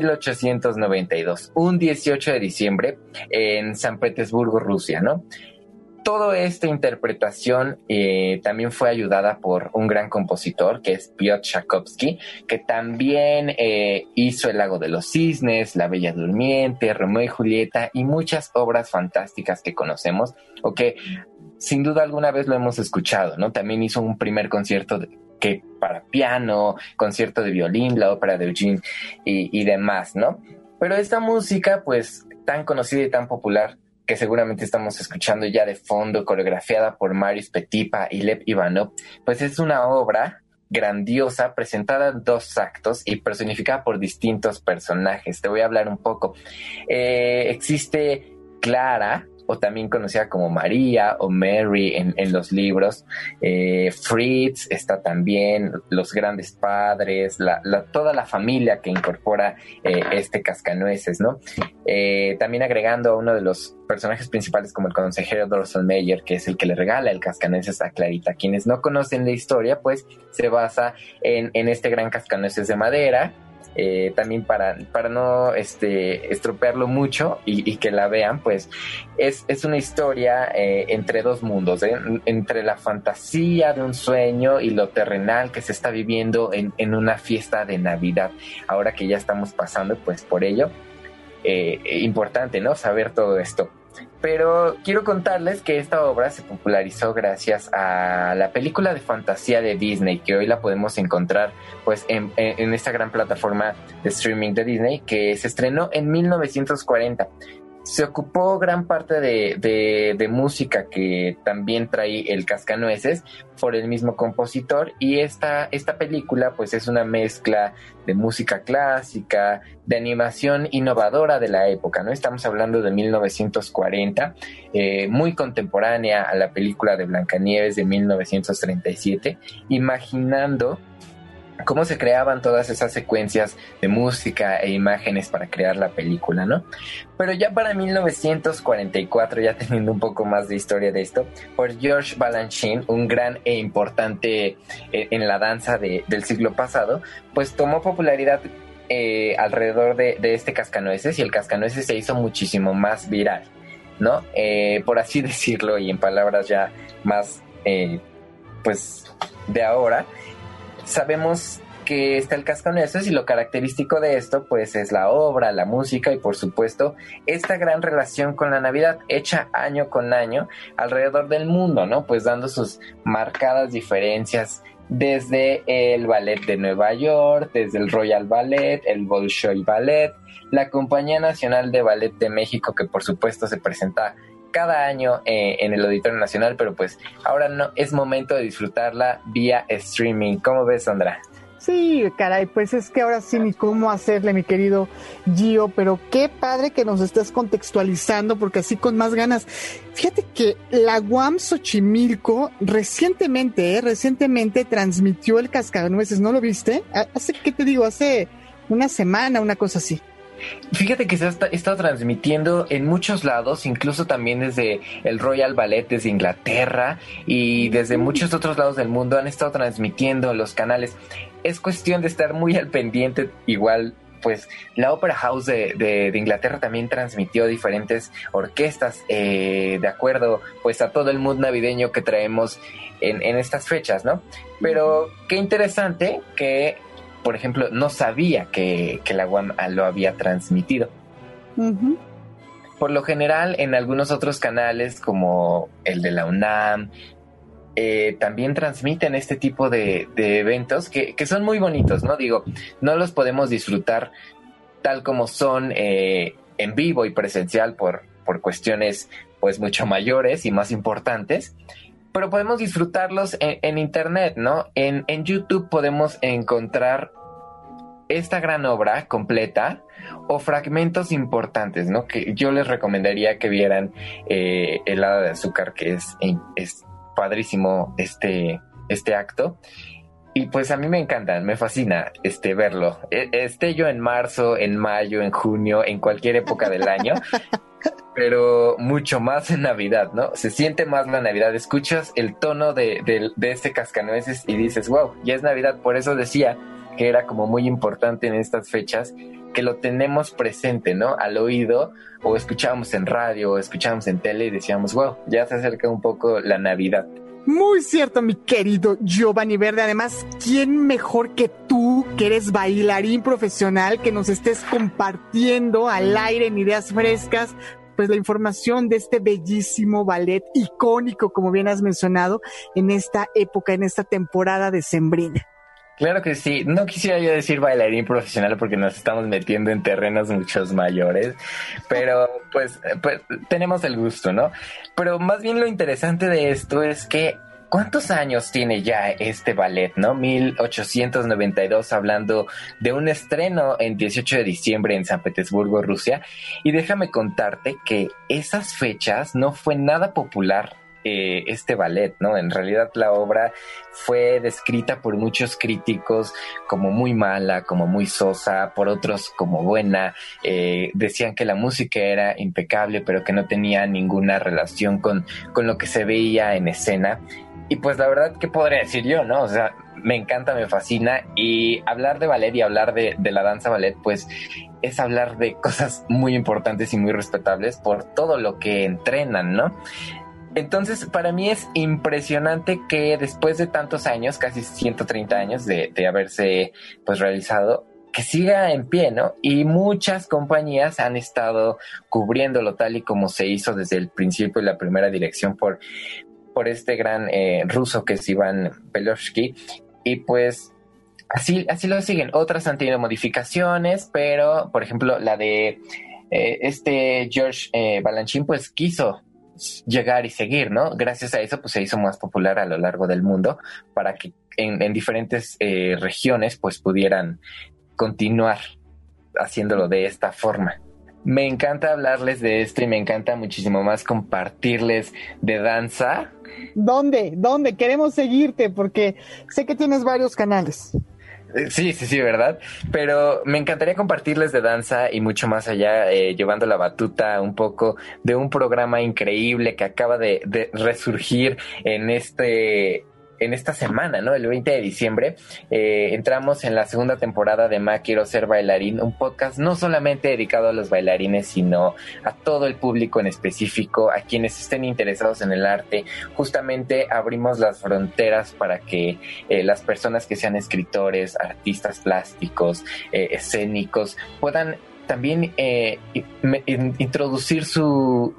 1892, un 18 de diciembre, en San Petersburgo, Rusia, ¿no? Toda esta interpretación también fue ayudada por un gran compositor, que es Piotr Tchaikovsky, que también hizo El Lago de los Cisnes, La Bella Durmiente, Romeo y Julieta, y muchas obras fantásticas que conocemos, o que sin duda alguna vez lo hemos escuchado, ¿no? También hizo un primer concierto que para piano, concierto de violín, la ópera de Eugene y demás, ¿no? Pero esta música, pues, tan conocida y tan popular, que seguramente estamos escuchando ya de fondo, coreografiada por Marius Petipa y Lev Ivanov, pues es una obra grandiosa, presentada en 2 actos y personificada por distintos personajes. Te voy a hablar un poco. Existe Clara, o también conocida como María o Mary en los libros. Fritz está también, los grandes padres, toda la familia que incorpora este cascanueces, ¿no? También agregando a uno de los personajes principales como el consejero Drosselmeyer, que es el que le regala el cascanueces a Clarita. Quienes no conocen la historia, pues se basa en este gran cascanueces de madera. También para no estropearlo mucho y que la vean, pues es una historia entre 2 mundos, entre la fantasía de un sueño y lo terrenal que se está viviendo en una fiesta de Navidad. Ahora que ya estamos pasando pues por ello, importante, ¿no? Saber todo esto. Pero quiero contarles que esta obra se popularizó gracias a la película de fantasía de Disney, que hoy la podemos encontrar pues en esta gran plataforma de streaming de Disney, que se estrenó en 1940. Se ocupó gran parte de música que también trae el cascanueces por el mismo compositor, y esta película pues es una mezcla de música clásica, de animación innovadora de la época, ¿no? Estamos hablando de 1940, muy contemporánea a la película de Blancanieves de 1937, imaginando cómo se creaban todas esas secuencias de música e imágenes para crear la película, ¿no? Pero ya para 1944, ya teniendo un poco más de historia de esto, por George Balanchine, un gran e importante en la danza del siglo pasado, pues tomó popularidad alrededor de este cascanueces, y el cascanueces se hizo muchísimo más viral, ¿no? Por así decirlo, y en palabras ya más, pues, de ahora, sabemos que está el cascanueces, y lo característico de esto pues es la obra, la música y por supuesto esta gran relación con la Navidad hecha año con año alrededor del mundo, ¿no? Pues dando sus marcadas diferencias desde el Ballet de Nueva York, desde el Royal Ballet, el Bolshoi Ballet, la Compañía Nacional de Ballet de México, que por supuesto se presenta cada año en el Auditorio Nacional, pero pues ahora no es momento de disfrutarla vía streaming. ¿Cómo ves, Sandra? Sí, caray, pues es que ahora sí ni cómo hacerle, mi querido Gio, pero qué padre que nos estés contextualizando, porque así con más ganas. Fíjate que la UAM Xochimilco recientemente transmitió el Cascanueces, ¿no lo viste? Hace una semana, una cosa así. Fíjate que se ha estado transmitiendo en muchos lados, incluso también desde el Royal Ballet, desde Inglaterra y desde muchos otros lados del mundo han estado transmitiendo los canales. Es cuestión de estar muy al pendiente. Igual, pues la Opera House de Inglaterra también transmitió diferentes orquestas de acuerdo pues a todo el mood navideño que traemos en estas fechas, ¿no? Pero qué interesante que, por ejemplo, no sabía que la UAM lo había transmitido. Uh-huh. Por lo general, en algunos otros canales, como el de la UNAM, también transmiten este tipo de eventos que son muy bonitos, ¿no? Digo, no los podemos disfrutar tal como son en vivo y presencial por cuestiones pues mucho mayores y más importantes, pero podemos disfrutarlos en internet, ¿no? En YouTube podemos encontrar esta gran obra completa o fragmentos importantes, ¿no? Que yo les recomendaría que vieran El Hada de Azúcar, que es padrísimo este acto. Y pues a mí me encanta, me fascina verlo. Esté yo en marzo, en mayo, en junio, en cualquier época del año. Pero mucho más en Navidad, ¿no? Se siente más la Navidad. Escuchas el tono de este Cascanueces y dices, wow, ya es Navidad. Por eso decía que era como muy importante en estas fechas que lo tenemos presente, ¿no? Al oído, o escuchábamos en radio, o escuchábamos en tele y decíamos, wow, ya se acerca un poco la Navidad. Muy cierto, mi querido Giovanni Verde. Además, ¿quién mejor que tú, que eres bailarín profesional, que nos estés compartiendo al aire en Ideas Frescas pues la información de este bellísimo ballet icónico, como bien has mencionado, en esta época, en esta temporada decembrina? Claro que sí. No quisiera yo decir bailarín profesional porque nos estamos metiendo en terrenos muchos mayores, pero pues tenemos el gusto, ¿no? Pero más bien lo interesante de esto es que ¿cuántos años tiene ya este ballet, no? 1892, hablando de un estreno en 18 de diciembre en San Petersburgo, Rusia. Y déjame contarte que esas fechas no fue nada popular este ballet, ¿no? En realidad la obra fue descrita por muchos críticos como muy mala, como muy sosa, por otros como buena. Decían que la música era impecable, pero que no tenía ninguna relación con lo que se veía en escena. Y pues la verdad, ¿qué podría decir yo, no? O sea, me encanta, me fascina. Y hablar de ballet y hablar de la danza ballet, pues es hablar de cosas muy importantes y muy respetables por todo lo que entrenan, ¿no? Entonces, para mí es impresionante que después de tantos años, casi 130 años de haberse pues realizado, que siga en pie, ¿no? Y muchas compañías han estado cubriéndolo tal y como se hizo desde el principio y la primera dirección por este gran ruso que es Iván Pelovsky. Y pues así lo siguen. Otras han tenido modificaciones, pero por ejemplo la de George Balanchine pues quiso llegar y seguir, ¿no? Gracias a eso pues se hizo más popular a lo largo del mundo para que en diferentes regiones pues pudieran continuar haciéndolo de esta forma. Me encanta hablarles de esto y me encanta muchísimo más compartirles de danza. ¿Dónde? Queremos seguirte porque sé que tienes varios canales. Sí, ¿verdad? Pero me encantaría compartirles de danza y mucho más allá, llevando la batuta un poco de un programa increíble que acaba de resurgir en esta semana, ¿no? El 20 de diciembre entramos en la segunda temporada de Ma Quiero Ser Bailarín, un podcast no solamente dedicado a los bailarines, sino a todo el público en específico, a quienes estén interesados en el arte. Justamente abrimos las fronteras para que las personas que sean escritores, artistas plásticos, escénicos, puedan también introducir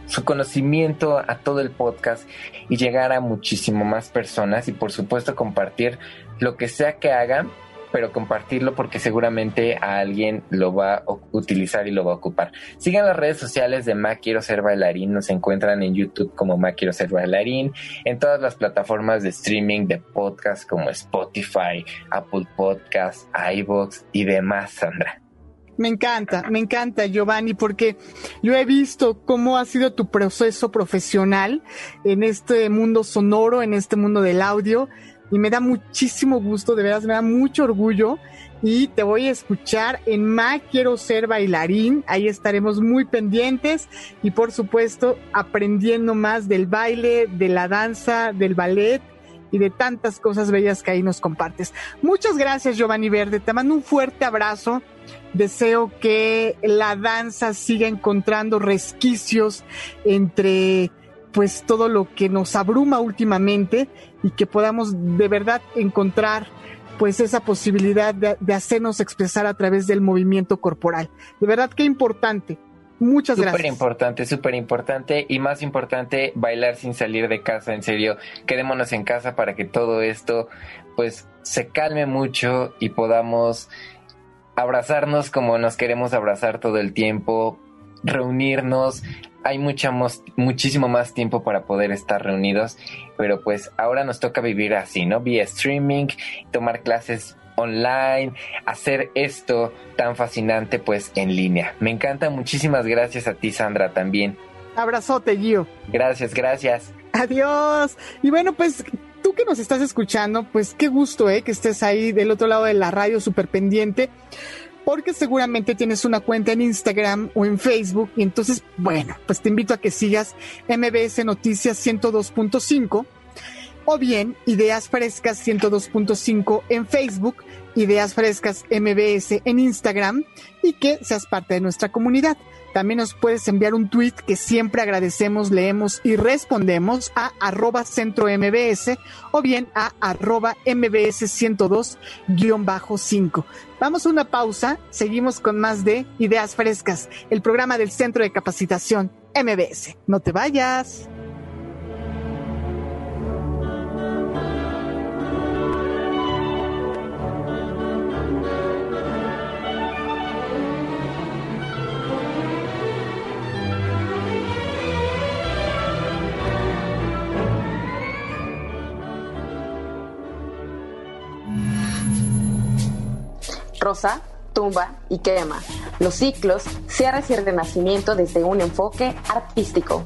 su conocimiento a todo el podcast y llegar a muchísimo más personas y por supuesto compartir lo que sea que hagan, pero compartirlo porque seguramente a alguien lo va a utilizar y lo va a ocupar. Sigan las redes sociales de Ma Quiero Ser Bailarín, nos encuentran en YouTube como Ma Quiero Ser Bailarín, en todas las plataformas de streaming de podcast como Spotify, Apple Podcasts, iVoox y demás, Sandra. Me encanta, Giovanni, porque yo he visto cómo ha sido tu proceso profesional en este mundo sonoro, en este mundo del audio, y me da muchísimo gusto, de veras, me da mucho orgullo, y te voy a escuchar en Ma Quiero Ser Bailarín. Ahí estaremos muy pendientes y, por supuesto, aprendiendo más del baile, de la danza, del ballet y de tantas cosas bellas que ahí nos compartes. Muchas gracias, Giovanni Verde, te mando un fuerte abrazo. Deseo que la danza siga encontrando resquicios entre pues todo lo que nos abruma últimamente y que podamos de verdad encontrar pues esa posibilidad de hacernos expresar a través del movimiento corporal. De verdad, qué importante. Muchas gracias. Súper importante y más importante, bailar sin salir de casa, en serio. Quedémonos en casa para que todo esto pues se calme mucho y podamos abrazarnos como nos queremos abrazar todo el tiempo, reunirnos. Hay muchísimo más tiempo para poder estar reunidos, pero pues ahora nos toca vivir así, ¿no? Vía streaming, tomar clases online, hacer esto tan fascinante pues en línea. Me encanta, muchísimas gracias a ti, Sandra, también. Abrazote, Gio. Gracias. Adiós. Y bueno, pues tú que nos estás escuchando, pues qué gusto, que estés ahí del otro lado de la radio, súper pendiente, porque seguramente tienes una cuenta en Instagram o en Facebook, y entonces, bueno, pues te invito a que sigas MBS Noticias 102.5, o bien Ideas Frescas 102.5 en Facebook, Ideas Frescas MBS en Instagram, y que seas parte de nuestra comunidad. También nos puedes enviar un tweet que siempre agradecemos, leemos y respondemos a @CentroMBS o bien a @MBS 102-5. Vamos a una pausa, seguimos con más de Ideas Frescas, el programa del Centro de Capacitación MBS. No te vayas. Rosa, tumba y quema. Los ciclos, cierres y renacimiento desde un enfoque artístico.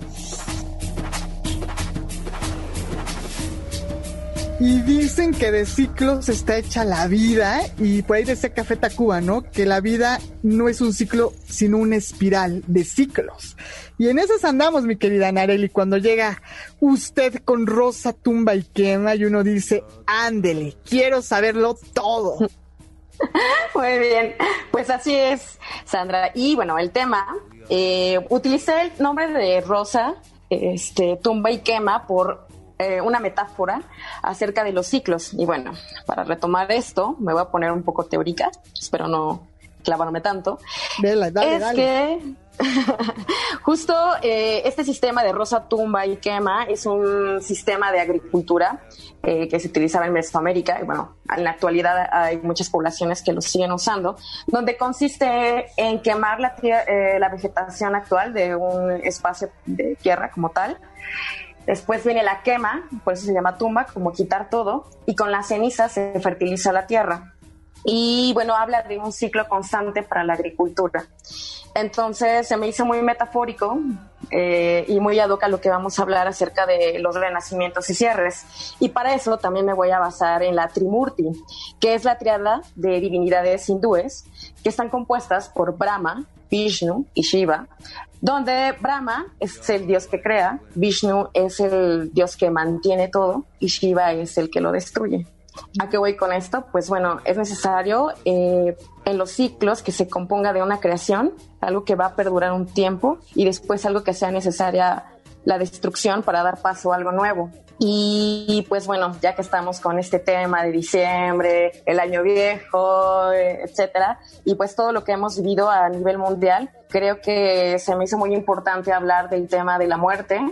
Y dicen que de ciclos está hecha la vida, y por ahí decía Café Tacuba, ¿no? Que la vida no es un ciclo, sino una espiral de ciclos. Y en esas andamos, mi querida Nareli, cuando llega usted con Rosa, tumba y quema, y uno dice, ándele, quiero saberlo todo. Muy bien, pues así es, Sandra. Y bueno, el tema, utilicé el nombre de Rosa, tumba y quema por una metáfora acerca de los ciclos. Y bueno, para retomar esto, me voy a poner un poco teórica, espero no clavarme tanto. Dale. Que justo este sistema de Rosa, tumba y quema es un sistema de agricultura que se utilizaba en Mesoamérica, y bueno, en la actualidad hay muchas poblaciones que lo siguen usando, donde consiste en quemar la vegetación actual de un espacio de tierra como tal. Después viene la quema, por eso se llama tumba, como quitar todo, y con las cenizas se fertiliza la tierra. Y bueno, habla de un ciclo constante para la agricultura. Entonces se me hizo muy metafórico y muy ad hoc a lo que vamos a hablar acerca de los renacimientos y cierres. Y para eso también me voy a basar en la Trimurti, que es la triada de divinidades hindúes que están compuestas por Brahma, Vishnu y Shiva, donde Brahma es el dios que crea, Vishnu es el dios que mantiene todo y Shiva es el que lo destruye. ¿A qué voy con esto? Pues bueno, es necesario en los ciclos que se componga de una creación, algo que va a perdurar un tiempo, y después algo que sea necesaria la destrucción para dar paso a algo nuevo. Y pues bueno, ya que estamos con este tema de diciembre, el año viejo, etcétera, y pues todo lo que hemos vivido a nivel mundial, creo que se me hizo muy importante hablar del tema de la muerte.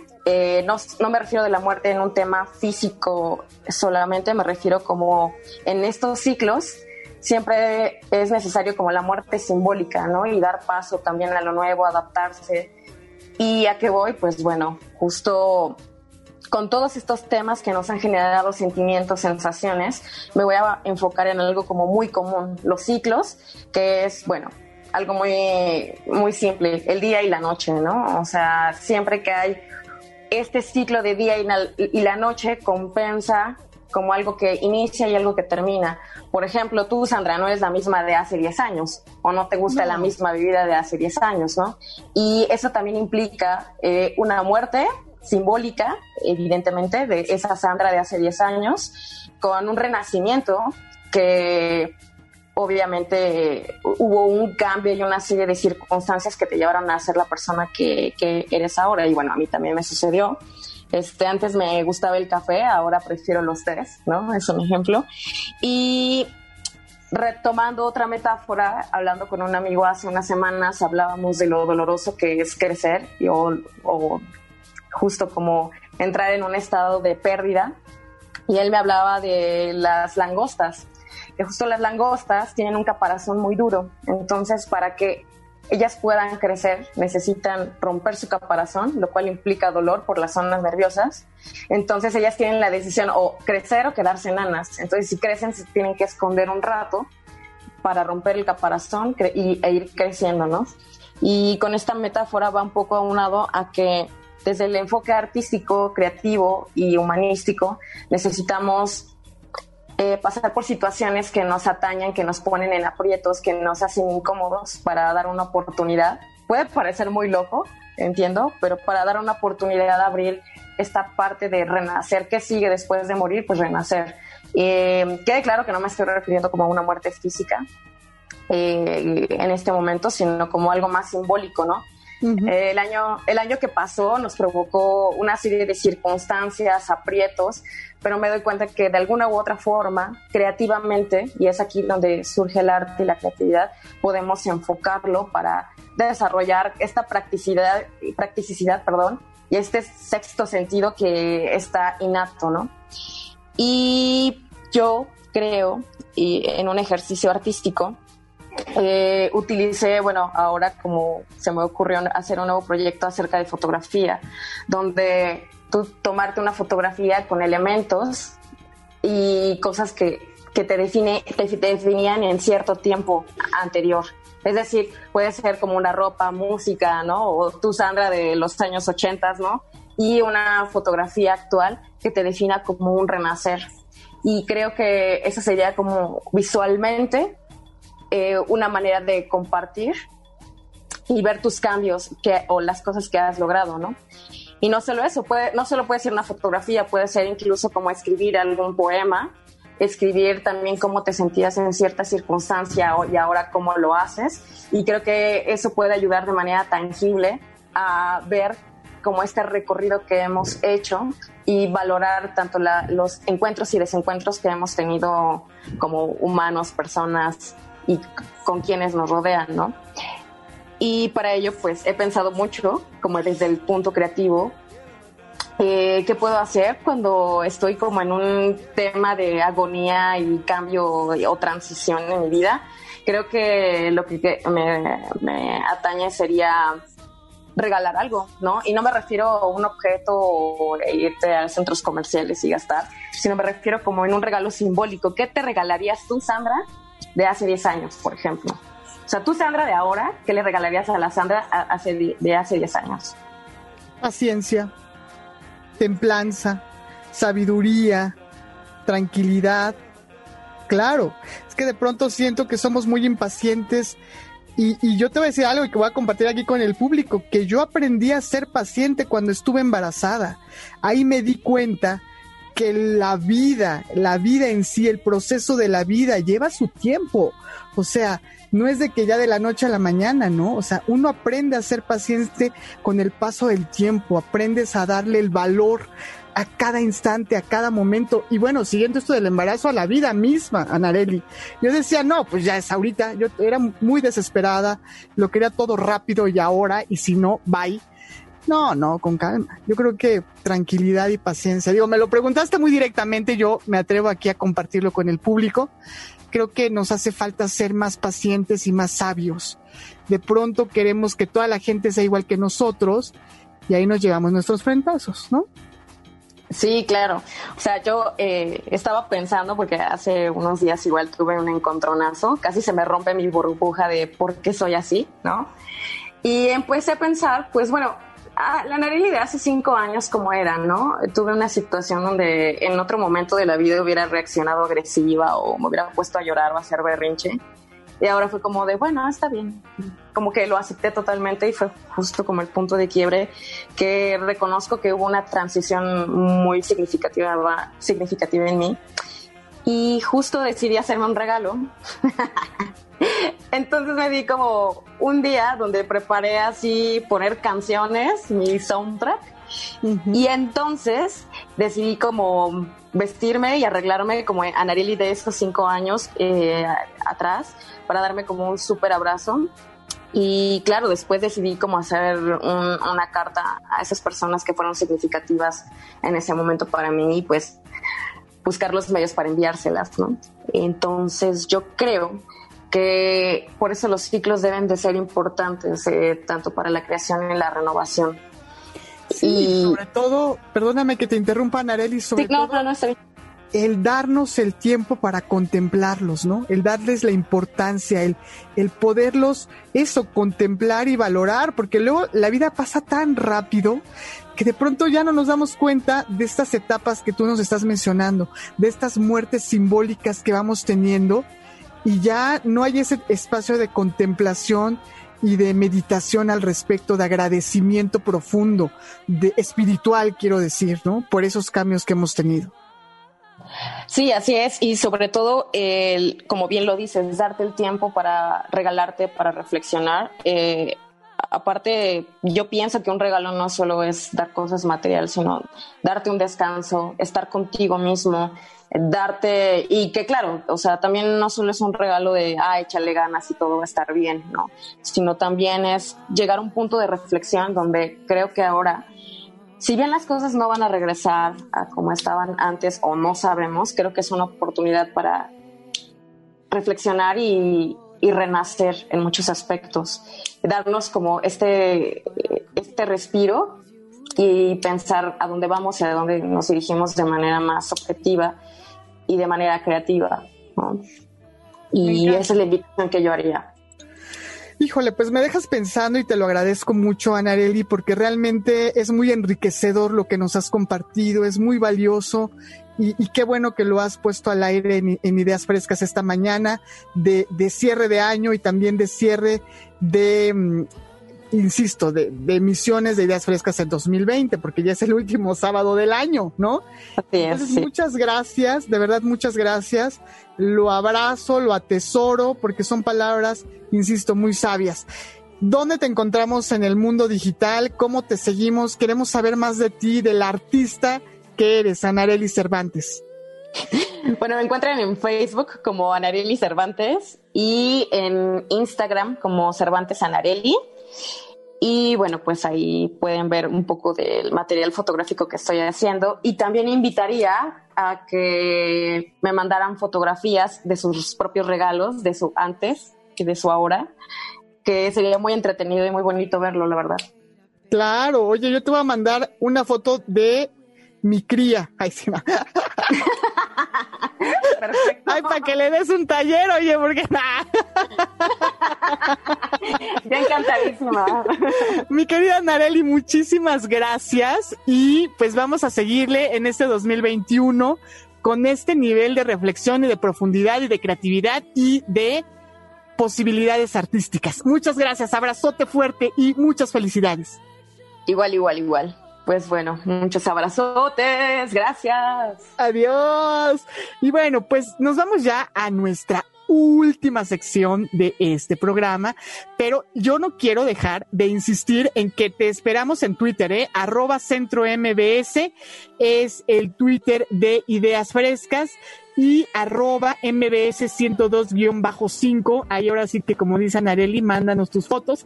No me refiero de la muerte en un tema físico solamente, me refiero como en estos ciclos siempre es necesario como la muerte simbólica, ¿no? Y dar paso también a lo nuevo, adaptarse. ¿Y a qué voy? Pues bueno, justo con todos estos temas que nos han generado sentimientos, sensaciones, me voy a enfocar en algo como muy común, los ciclos, que es, bueno, algo muy, muy simple, el día y la noche, ¿no? O sea, siempre que hay este ciclo de día y la noche compensa como algo que inicia y algo que termina. Por ejemplo, tú, Sandra, no eres la misma de hace 10 años, o no te gusta la misma vida de hace 10 años, ¿no? Y eso también implica una muerte simbólica, evidentemente, de esa Sandra de hace 10 años, con un renacimiento que obviamente hubo un cambio y una serie de circunstancias que te llevaron a ser la persona que eres ahora. Y bueno, a mí también me sucedió. Antes me gustaba el café, ahora prefiero los tés, ¿no? Es un ejemplo. Y retomando otra metáfora, hablando con un amigo hace unas semanas, hablábamos de lo doloroso que es crecer o justo como entrar en un estado de pérdida, y él me hablaba de las langostas, que justo las langostas tienen un caparazón muy duro, entonces para que ellas puedan crecer necesitan romper su caparazón, lo cual implica dolor por las zonas nerviosas. Entonces ellas tienen la decisión o crecer o quedarse enanas, entonces si crecen se tienen que esconder un rato para romper el caparazón e ir creciendo, ¿no? Y con esta metáfora va un poco aunado a que desde el enfoque artístico, creativo y humanístico necesitamos pasar por situaciones que nos atañan, que nos ponen en aprietos, que nos hacen incómodos para dar una oportunidad. Puede parecer muy loco, entiendo, pero para dar una oportunidad de abrir esta parte de renacer. ¿Qué sigue después de morir? Pues renacer. Quede claro que no me estoy refiriendo como a una muerte física en este momento, sino como algo más simbólico, ¿no? Uh-huh. El año que pasó nos provocó una serie de circunstancias, aprietos, pero me doy cuenta que de alguna u otra forma, creativamente, y es aquí donde surge el arte y la creatividad, podemos enfocarlo para desarrollar esta practicidad, y este sexto sentido que está innato, ¿no? Y yo creo, y en un ejercicio artístico, utilicé, bueno, ahora como se me ocurrió hacer un nuevo proyecto acerca de fotografía, donde tú tomarte una fotografía con elementos y cosas que te definían en cierto tiempo anterior. Es decir, puede ser como una ropa, música, ¿no? O tú, Sandra, de los años 80, ¿no? Y una fotografía actual que te defina como un renacer. Y creo que eso sería como visualmente una manera de compartir y ver tus cambios o las cosas que has logrado, ¿no? Y no solo eso, no solo puede ser una fotografía, puede ser incluso como escribir algún poema, escribir también cómo te sentías en cierta circunstancia y ahora cómo lo haces. Y creo que eso puede ayudar de manera tangible a ver como este recorrido que hemos hecho y valorar tanto los encuentros y desencuentros que hemos tenido como humanos, personas, y con quienes nos rodean, ¿no? Y para ello, pues, he pensado mucho, como desde el punto creativo, qué puedo hacer cuando estoy como en un tema de agonía y cambio o transición en mi vida. Creo que lo que me atañe sería regalar algo, ¿no? Y no me refiero a un objeto o irte a centros comerciales y gastar, sino me refiero como en un regalo simbólico. ¿Qué te regalarías tú, Sandra, de hace 10 años, por ejemplo? O sea, tú, Sandra, de ahora, ¿qué le regalarías a la Sandra de hace 10 años? Paciencia, templanza, sabiduría, tranquilidad. Claro, es que de pronto siento que somos muy impacientes y yo te voy a decir algo que voy a compartir aquí con el público, que yo aprendí a ser paciente cuando estuve embarazada. Ahí me di cuenta que la vida en sí, el proceso de la vida lleva su tiempo. O sea, no es de que ya de la noche a la mañana, ¿no? O sea, uno aprende a ser paciente con el paso del tiempo, aprendes a darle el valor a cada instante, a cada momento. Y bueno, siguiendo esto del embarazo, a la vida misma, Anareli. Yo decía, no, pues ya es ahorita. Yo era muy desesperada, lo quería todo rápido y ahora, y si no, bye. No, con calma. Yo creo que tranquilidad y paciencia. Digo, me lo preguntaste muy directamente, yo me atrevo aquí a compartirlo con el público. Creo que nos hace falta ser más pacientes y más sabios. De pronto queremos que toda la gente sea igual que nosotros y ahí nos llevamos nuestros frentazos, ¿no? Sí, claro. O sea, yo estaba pensando, porque hace unos días igual tuve un encontronazo, casi se me rompe mi burbuja de por qué soy así, ¿no? Y empecé a pensar, pues bueno, la Anareli de hace 5 años como era, ¿no? Tuve una situación donde en otro momento de la vida hubiera reaccionado agresiva o me hubiera puesto a llorar o a hacer berrinche. Y ahora fue como de, bueno, está bien. Como que lo acepté totalmente y fue justo como el punto de quiebre que reconozco que hubo una transición muy significativa en mí. Y justo decidí hacerme un regalo. Entonces me di como un día donde preparé así poner canciones, mi soundtrack. Y entonces decidí como vestirme y arreglarme como Anareli de estos 5 años atrás para darme como un súper abrazo. Y claro, después decidí como hacer una carta a esas personas que fueron significativas en ese momento para mí y pues buscar los medios para enviárselas, ¿no? Entonces yo creo que por eso los ciclos deben de ser importantes, tanto para la creación y la renovación. Sí, y sobre todo, perdóname que te interrumpa, Anareli, sobre todo no, está bien. El darnos el tiempo para contemplarlos, ¿no? El darles la importancia, el poderlos, contemplar y valorar, porque luego la vida pasa tan rápido que de pronto ya no nos damos cuenta de estas etapas que tú nos estás mencionando, de estas muertes simbólicas que vamos teniendo, y ya no hay ese espacio de contemplación y de meditación al respecto, de agradecimiento profundo, de espiritual, quiero decir, ¿no? Por esos cambios que hemos tenido. Sí, así es, y sobre todo, como bien lo dices, darte el tiempo para regalarte, para reflexionar. Aparte, yo pienso que un regalo no solo es dar cosas materiales, sino darte un descanso, estar contigo mismo, darte, y que claro, o sea, también no solo es un regalo de, échale ganas y todo va a estar bien, ¿no? Sino también es llegar a un punto de reflexión donde creo que ahora, si bien las cosas no van a regresar a como estaban antes o no sabemos, creo que es una oportunidad para reflexionar y renacer en muchos aspectos, darnos como este respiro y pensar a dónde vamos y a dónde nos dirigimos de manera más objetiva y de manera creativa, ¿no? Y esa es la invitación que yo haría. Híjole, pues me dejas pensando y te lo agradezco mucho, Anareli, porque realmente es muy enriquecedor lo que nos has compartido, es muy valioso y qué bueno que lo has puesto al aire en Ideas Frescas esta mañana de cierre de año y también de cierre de, insisto, de emisiones de Ideas Frescas en 2020, porque ya es el último sábado del año, ¿no? Así es, entonces, sí. Muchas gracias, de verdad muchas gracias. Lo abrazo, lo atesoro, porque son palabras, insisto, muy sabias. ¿Dónde te encontramos en el mundo digital? ¿Cómo te seguimos? Queremos saber más de ti, del artista que eres, Anareli Cervantes. Bueno, me encuentran en Facebook como Anareli Cervantes y en Instagram como Cervantes Anareli. Y bueno, pues ahí pueden ver un poco del material fotográfico que estoy haciendo. Y también invitaría a que me mandaran fotografías de sus propios regalos, de su antes y de su ahora, que sería muy entretenido y muy bonito verlo, la verdad. Claro, oye, yo te voy a mandar una foto de mi cría. Ay, sí, no. Perfecto. Ay, para que le des un taller, oye, porque nada. Ya encantadísima. Mi querida Anareli, muchísimas gracias y pues vamos a seguirle en este 2021 con este nivel de reflexión y de profundidad y de creatividad y de posibilidades artísticas. Muchas gracias, abrazote fuerte y muchas felicidades. Igual. Pues bueno, muchos abrazotes, gracias. Adiós. Y bueno, pues nos vamos ya a nuestra última sección de este programa, pero yo no quiero dejar de insistir en que te esperamos en Twitter, @CentroMBS es el Twitter de Ideas Frescas y @MBS 102-5. Ahí ahora sí que, como dice Anareli, mándanos tus fotos.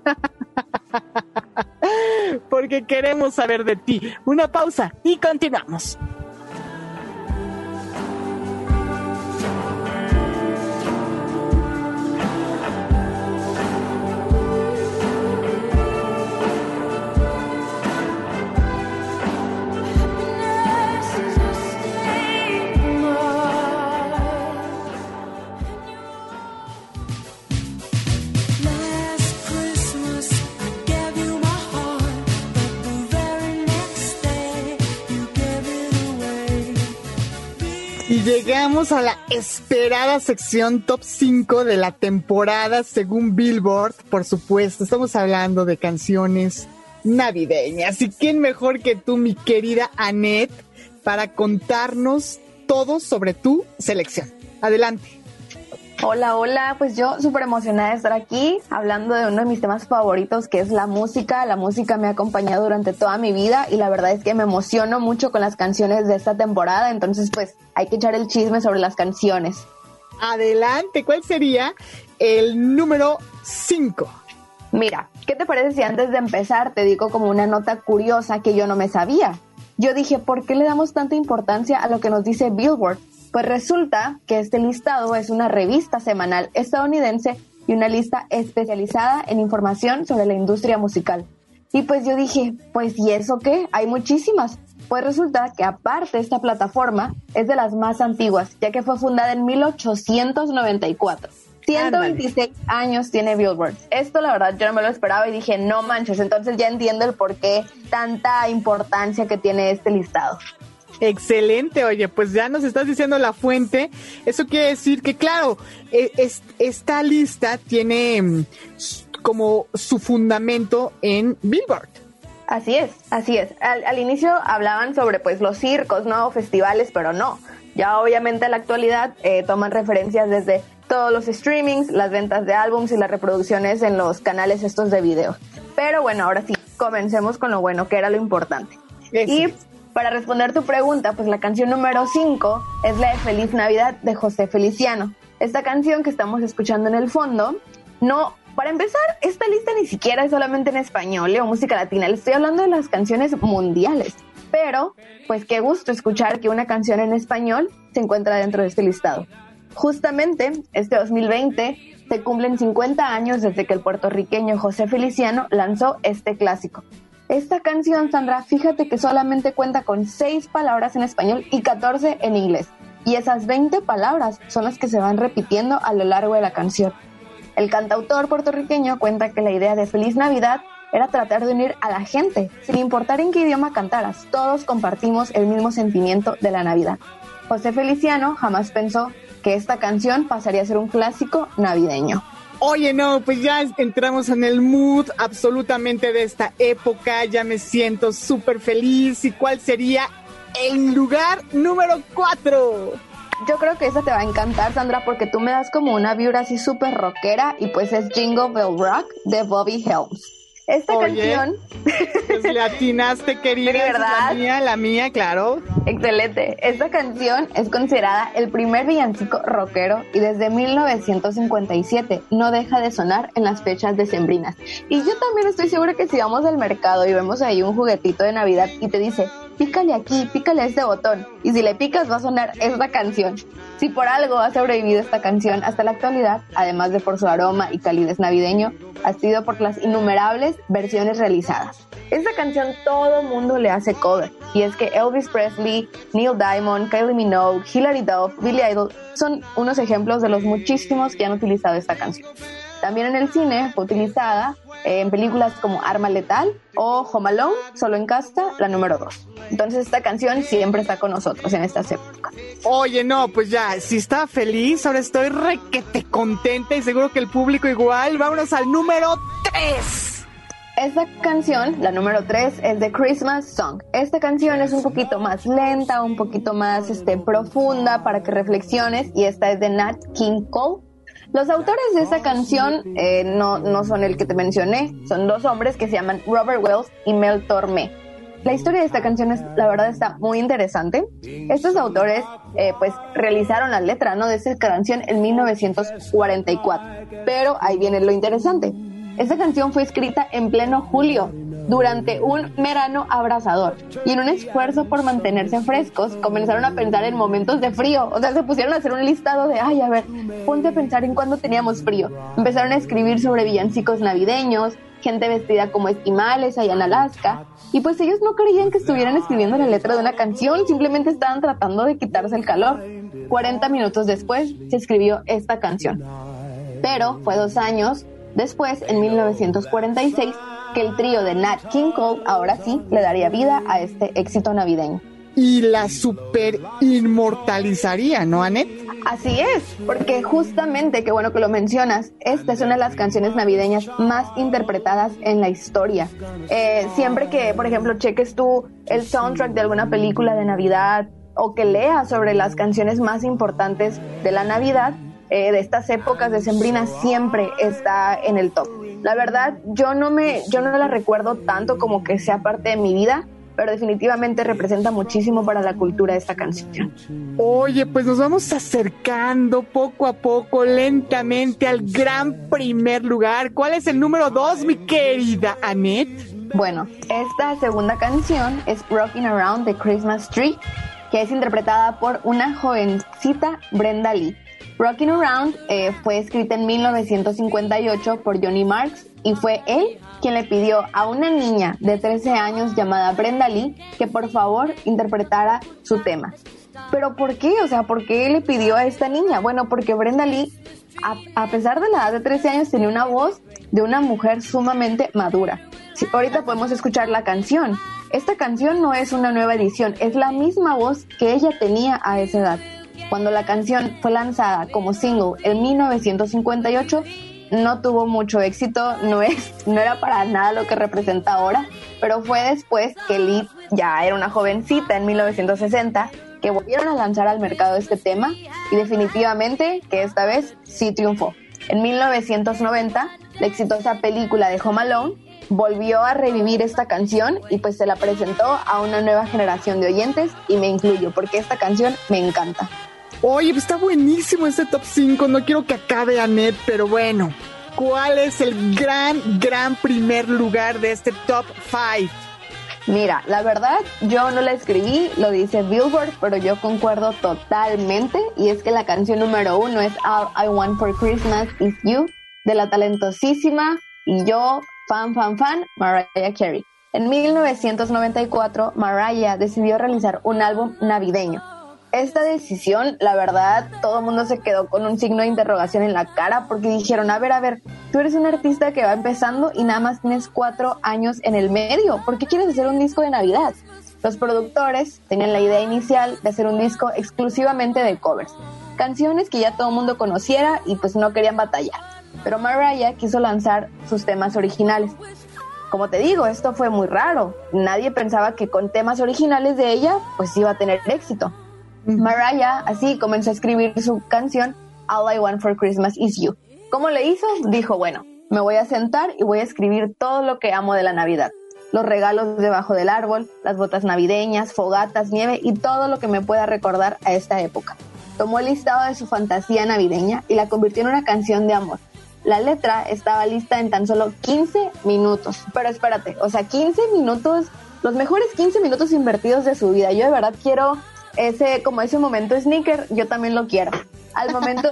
Porque queremos saber de ti. Una pausa y continuamos. Y llegamos a la esperada sección Top 5 de la temporada según Billboard. Por supuesto, estamos hablando de canciones navideñas. ¿Y quién mejor que tú, mi querida Annette, para contarnos todo sobre tu selección? Adelante. Hola, pues yo súper emocionada de estar aquí hablando de uno de mis temas favoritos, que es la música. La música me ha acompañado durante toda mi vida y la verdad es que me emociono mucho con las canciones de esta temporada, entonces pues hay que echar el chisme sobre las canciones. Adelante, ¿cuál sería el número 5? Mira, ¿qué te parece si antes de empezar te digo como una nota curiosa que yo no me sabía? Yo dije, ¿por qué le damos tanta importancia a lo que nos dice Billboard? Pues resulta que este listado es una revista semanal estadounidense y una lista especializada en información sobre la industria musical. Y pues yo dije, pues ¿y eso qué? Hay muchísimas. Pues resulta que aparte esta plataforma es de las más antiguas, ya que fue fundada en 1894. 126 años tiene Billboard. Esto la verdad yo no me lo esperaba y dije, no manches, entonces ya entiendo el por qué tanta importancia que tiene este listado. Excelente, oye, pues ya nos estás diciendo la fuente. Eso quiere decir que, claro, esta lista tiene como su fundamento en Billboard. Así es. Al inicio hablaban sobre pues los circos, ¿no? Festivales, pero no. Ya obviamente en la actualidad toman referencias desde todos los streamings, las ventas de álbums y las reproducciones en los canales estos de video. Pero bueno, ahora sí, comencemos con lo bueno, que era lo importante. Y para responder tu pregunta, pues la canción número 5 es la de Feliz Navidad de José Feliciano. Esta canción que estamos escuchando en el fondo, no, para empezar, esta lista ni siquiera es solamente en español o música latina, le estoy hablando de las canciones mundiales. Pero, pues qué gusto escuchar que una canción en español se encuentra dentro de este listado. Justamente, este 2020 se cumplen 50 años desde que el puertorriqueño José Feliciano lanzó este clásico. Esta canción, Sandra, fíjate que solamente cuenta con 6 palabras en español y 14 en inglés. Y esas 20 palabras son las que se van repitiendo a lo largo de la canción. El cantautor puertorriqueño cuenta que la idea de Feliz Navidad era tratar de unir a la gente, sin importar en qué idioma cantaras. Todos compartimos el mismo sentimiento de la Navidad. José Feliciano jamás pensó que esta canción pasaría a ser un clásico navideño. Oye, no, pues ya entramos en el mood absolutamente de esta época, ya me siento súper feliz. ¿Y cuál sería el lugar número 4? Yo creo que esa te va a encantar, Sandra, porque tú me das como una vibra así súper rockera y pues es Jingle Bell Rock de Bobby Helms. Esta canción... Pues le atinaste, querida. ¿Verdad? La mía, claro. Excelente. Esta canción es considerada el primer villancico rockero y desde 1957 no deja de sonar en las fechas decembrinas. Y yo también estoy segura que si vamos al mercado y vemos ahí un juguetito de Navidad y te dice, pícale aquí, pícale a este botón, y si le picas va a sonar esta canción. Si por algo ha sobrevivido esta canción hasta la actualidad, además de por su aroma y calidez navideño, ha sido por las innumerables versiones realizadas. Esta canción todo mundo le hace cover, y es que Elvis Presley, Neil Diamond, Kylie Minogue, Hilary Duff, Billy Idol son unos ejemplos de los muchísimos que han utilizado esta canción. También en el cine fue utilizada en películas como Arma Letal o Home Alone, Solo en Casa, la número 2. Entonces esta canción siempre está con nosotros en estas épocas. Oye, no, pues ya, si estaba feliz, ahora estoy requete contenta y seguro que el público igual. Vámonos al número 3. Esta canción, la número 3, es The Christmas Song. Esta canción es un poquito más lenta, un poquito más profunda para que reflexiones, y esta es de Nat King Cole. Los autores de esta canción no son el que te mencioné, son dos hombres que se llaman Robert Wells y Mel Tormé. La historia de esta canción la verdad está muy interesante. Estos autores pues realizaron la letra, ¿no?, de esta canción en 1944. Pero ahí viene lo interesante. Esta canción fue escrita en pleno julio, durante un verano abrasador, y en un esfuerzo por mantenerse frescos, comenzaron a pensar en momentos de frío. O sea, se pusieron a hacer un listado de, a ver, ponte a pensar en cuándo teníamos frío. Empezaron a escribir sobre villancicos navideños, gente vestida como esquimales allá en Alaska, y pues ellos no creían que estuvieran escribiendo la letra de una canción, simplemente estaban tratando de quitarse el calor. 40 minutos después se escribió esta canción. Pero fue 2 años después, en 1946, que el trío de Nat King Cole, ahora sí, le daría vida a este éxito navideño. Y la super inmortalizaría, ¿no, Anet? Así es, porque justamente, qué bueno que lo mencionas, esta es una de las canciones navideñas más interpretadas en la historia. Siempre que, por ejemplo, cheques tú el soundtrack de alguna película de Navidad o que leas sobre las canciones más importantes de la Navidad, de estas épocas decembrinas, siempre está en el top. La verdad, yo no la recuerdo tanto como que sea parte de mi vida, pero definitivamente representa muchísimo para la cultura de esta canción. Oye, pues nos vamos acercando poco a poco, lentamente, al gran primer lugar. ¿Cuál es el número 2, mi querida Anet? Bueno, esta segunda canción es Rockin' Around the Christmas Tree, que es interpretada por una jovencita Brenda Lee. Rockin' Around fue escrita en 1958 por Johnny Marks, y fue él quien le pidió a una niña de 13 años llamada Brenda Lee que por favor interpretara su tema. ¿Pero por qué? O sea, ¿por qué le pidió a esta niña? Bueno, porque Brenda Lee, a pesar de la edad de 13 años, tenía una voz de una mujer sumamente madura. Sí, ahorita podemos escuchar la canción. Esta canción no es una nueva edición, es la misma voz que ella tenía a esa edad. Cuando la canción fue lanzada como single en 1958, no tuvo mucho éxito, no era para nada lo que representa ahora, pero fue después que Lee ya era una jovencita en 1960 que volvieron a lanzar al mercado este tema, y definitivamente que esta vez sí triunfó. En 1990, la exitosa película de Home Alone volvió a revivir esta canción y pues se la presentó a una nueva generación de oyentes, y me incluyo porque esta canción me encanta. Oye, pues está buenísimo este top 5, no quiero que acabe, Anet, pero bueno, ¿cuál es el gran primer lugar de este top 5? Mira, la verdad, yo no la escribí, lo dice Billboard, pero yo concuerdo totalmente, y es que la canción número 1 es All I Want for Christmas Is You, de la talentosísima y yo, fan, Mariah Carey. En 1994, Mariah decidió realizar un álbum navideño. Esta decisión, la verdad, todo el mundo se quedó con un signo de interrogación en la cara, porque dijeron, a ver, tú eres un artista que va empezando y nada más tienes 4 años en el medio, ¿por qué quieres hacer un disco de Navidad? Los productores tenían la idea inicial de hacer un disco exclusivamente de covers, canciones que ya todo el mundo conociera y pues no querían batallar, pero Mariah quiso lanzar sus temas originales. Como te digo, esto fue muy raro, nadie pensaba que con temas originales de ella pues iba a tener éxito. Mariah así comenzó a escribir su canción All I Want for Christmas Is You. ¿Cómo le hizo? Dijo, bueno, me voy a sentar y voy a escribir todo lo que amo de la Navidad. Los regalos debajo del árbol, las botas navideñas, fogatas, nieve y todo lo que me pueda recordar a esta época. Tomó el listado de su fantasía navideña y la convirtió en una canción de amor. La letra estaba lista en tan solo 15 minutos. Pero espérate, o sea, 15 minutos, los mejores 15 minutos invertidos de su vida. Yo de verdad quiero ese momento sneaker, yo también lo quiero. Al momento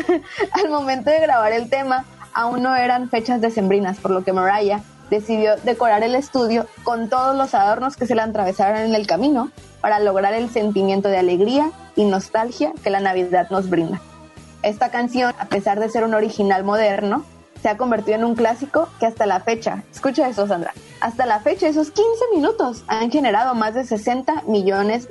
de grabar el tema, aún no eran fechas decembrinas, por lo que Mariah decidió decorar el estudio con todos los adornos que se le atravesaron en el camino para lograr el sentimiento de alegría y nostalgia que la Navidad nos brinda. Esta canción, a pesar de ser un original moderno, se ha convertido en un clásico que hasta la fecha, escucha eso, Sandra, hasta la fecha esos 15 minutos han generado más de $60 millones.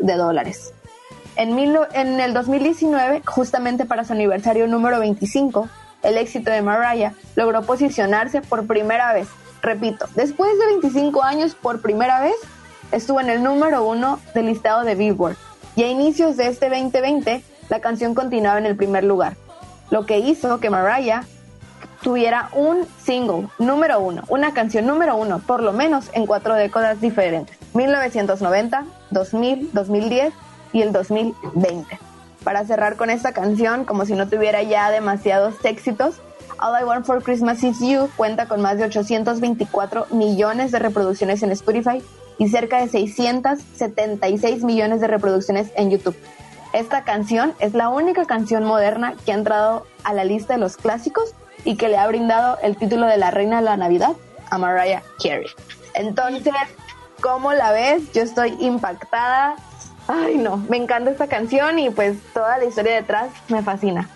En el 2019, justamente para su aniversario número 25, el éxito de Mariah logró posicionarse por primera vez. Repito, después de 25 años, por primera vez, estuvo en el número 1 del listado de Billboard. Y a inicios de este 2020, la canción continuaba en el primer lugar. lo que hizo que Mariah tuviera un single número 1, una canción número 1, por lo menos en 4 décadas diferentes: 1990, 2000, 2010 y el 2020. Para cerrar con esta canción, como si no tuviera ya demasiados éxitos, All I Want for Christmas Is You cuenta con más de 824 millones de reproducciones en Spotify y cerca de 676 millones de reproducciones en YouTube. Esta canción es la única canción moderna que ha entrado a la lista de los clásicos y que le ha brindado el título de la reina de la Navidad a Mariah Carey. Entonces, ¿cómo la ves? Yo estoy impactada. Ay, no, me encanta esta canción y pues toda la historia detrás me fascina.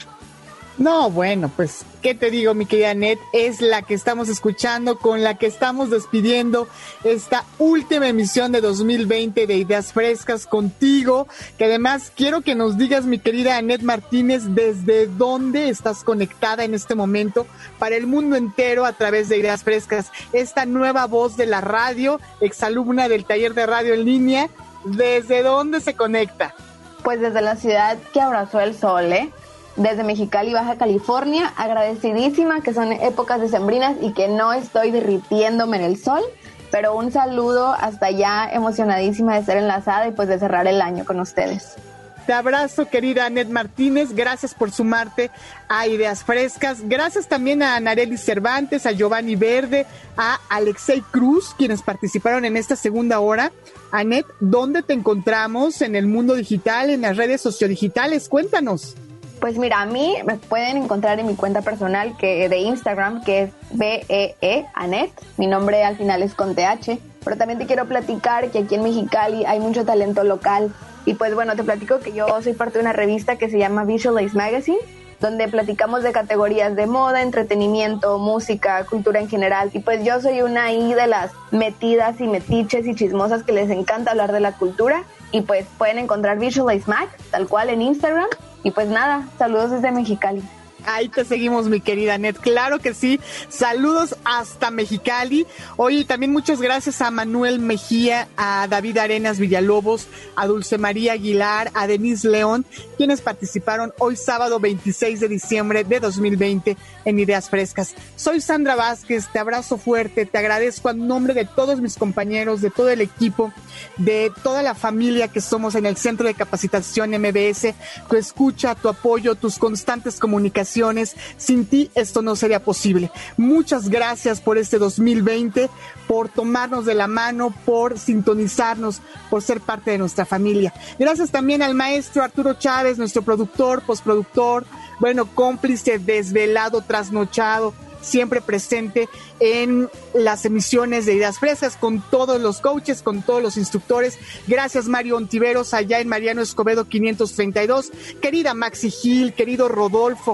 No, bueno, pues, ¿qué te digo, mi querida Net? Es la que estamos escuchando, con la que estamos despidiendo esta última emisión de 2020 de Ideas Frescas contigo, que además quiero que nos digas, mi querida Anet Martínez, desde dónde estás conectada en este momento para el mundo entero a través de Ideas Frescas, esta nueva voz de la radio, exalumna del taller de radio en línea. ¿Desde dónde se conecta? Pues desde la ciudad que abrazó el sol, desde Mexicali, Baja California, agradecidísima que son épocas decembrinas y que no estoy derritiéndome en el sol, pero un saludo hasta allá, emocionadísima de ser enlazada y pues de cerrar el año con ustedes. Te abrazo, querida Anet Martínez, gracias por sumarte a Ideas Frescas, gracias también a Nareli Cervantes, a Giovanni Verde, a Alexei Cruz, quienes participaron en esta segunda hora. Anet, ¿dónde te encontramos en el mundo digital, en las redes sociodigitales? Cuéntanos. Pues mira, a mí me pueden encontrar en mi cuenta personal de Instagram, que es BEE-Anet, mi nombre al final es con TH, pero también te quiero platicar que aquí en Mexicali hay mucho talento local. Y pues bueno, te platico que yo soy parte de una revista que se llama Visualize Magazine, donde platicamos de categorías de moda, entretenimiento, música, cultura en general. Y pues yo soy una ahí de las metidas y metiches y chismosas que les encanta hablar de la cultura. Y pues pueden encontrar Visualize Mag, tal cual en Instagram. Y pues nada, saludos desde Mexicali. Ahí te seguimos, mi querida Net, claro que sí, saludos hasta Mexicali. Oye, también muchas gracias a Manuel Mejía, a David Arenas Villalobos, a Dulce María Aguilar, a Denise León, quienes participaron hoy sábado 26 de diciembre de 2020 en Ideas Frescas. Soy Sandra Vázquez, te abrazo fuerte, te agradezco a nombre de todos mis compañeros, de todo el equipo, de toda la familia que somos en el Centro de Capacitación MBS, tu escucha, tu apoyo, tus constantes comunicaciones. Sin ti esto no sería posible. Muchas gracias por este 2020, por tomarnos de la mano, por sintonizarnos, por ser parte de nuestra familia. Gracias también al maestro Arturo Chávez, nuestro productor, postproductor, cómplice, desvelado, trasnochado, siempre presente en las emisiones de Ideas Frescas con todos los coaches, con todos los instructores. Gracias, Mario Ontiveros, allá en Mariano Escobedo 532. Querida Maxi Gil, querido Rodolfo,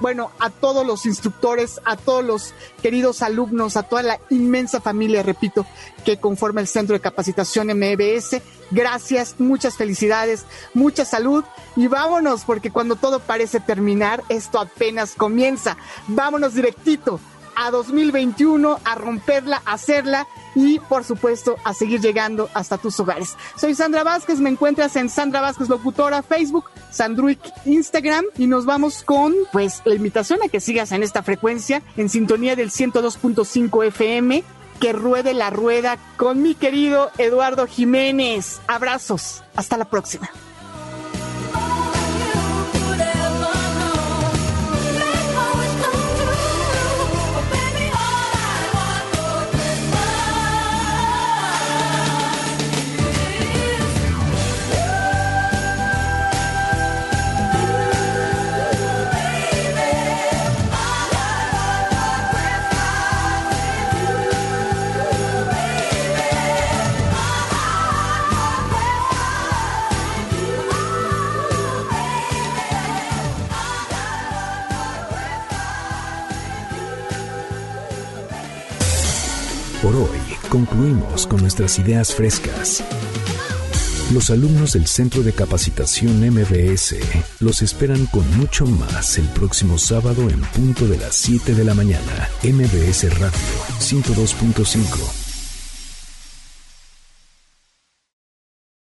a todos los instructores, a todos los queridos alumnos, a toda la inmensa familia, repito, que conforma el Centro de Capacitación MBS. Gracias, muchas felicidades, mucha salud y vámonos, porque cuando todo parece terminar, esto apenas comienza. Vámonos directito a 2021, a romperla, a hacerla y, por supuesto, a seguir llegando hasta tus hogares. Soy Sandra Vázquez, me encuentras en Sandra Vázquez Locutora, Facebook, Sandruic, Instagram, y nos vamos con, la invitación a que sigas en esta frecuencia, en sintonía del 102.5 FM, que ruede la rueda con mi querido Eduardo Jiménez. Abrazos, hasta la próxima. Por hoy concluimos con nuestras ideas frescas. Los alumnos del Centro de Capacitación MBS los esperan con mucho más el próximo sábado en punto de las 7 de la mañana. MBS Radio 102.5.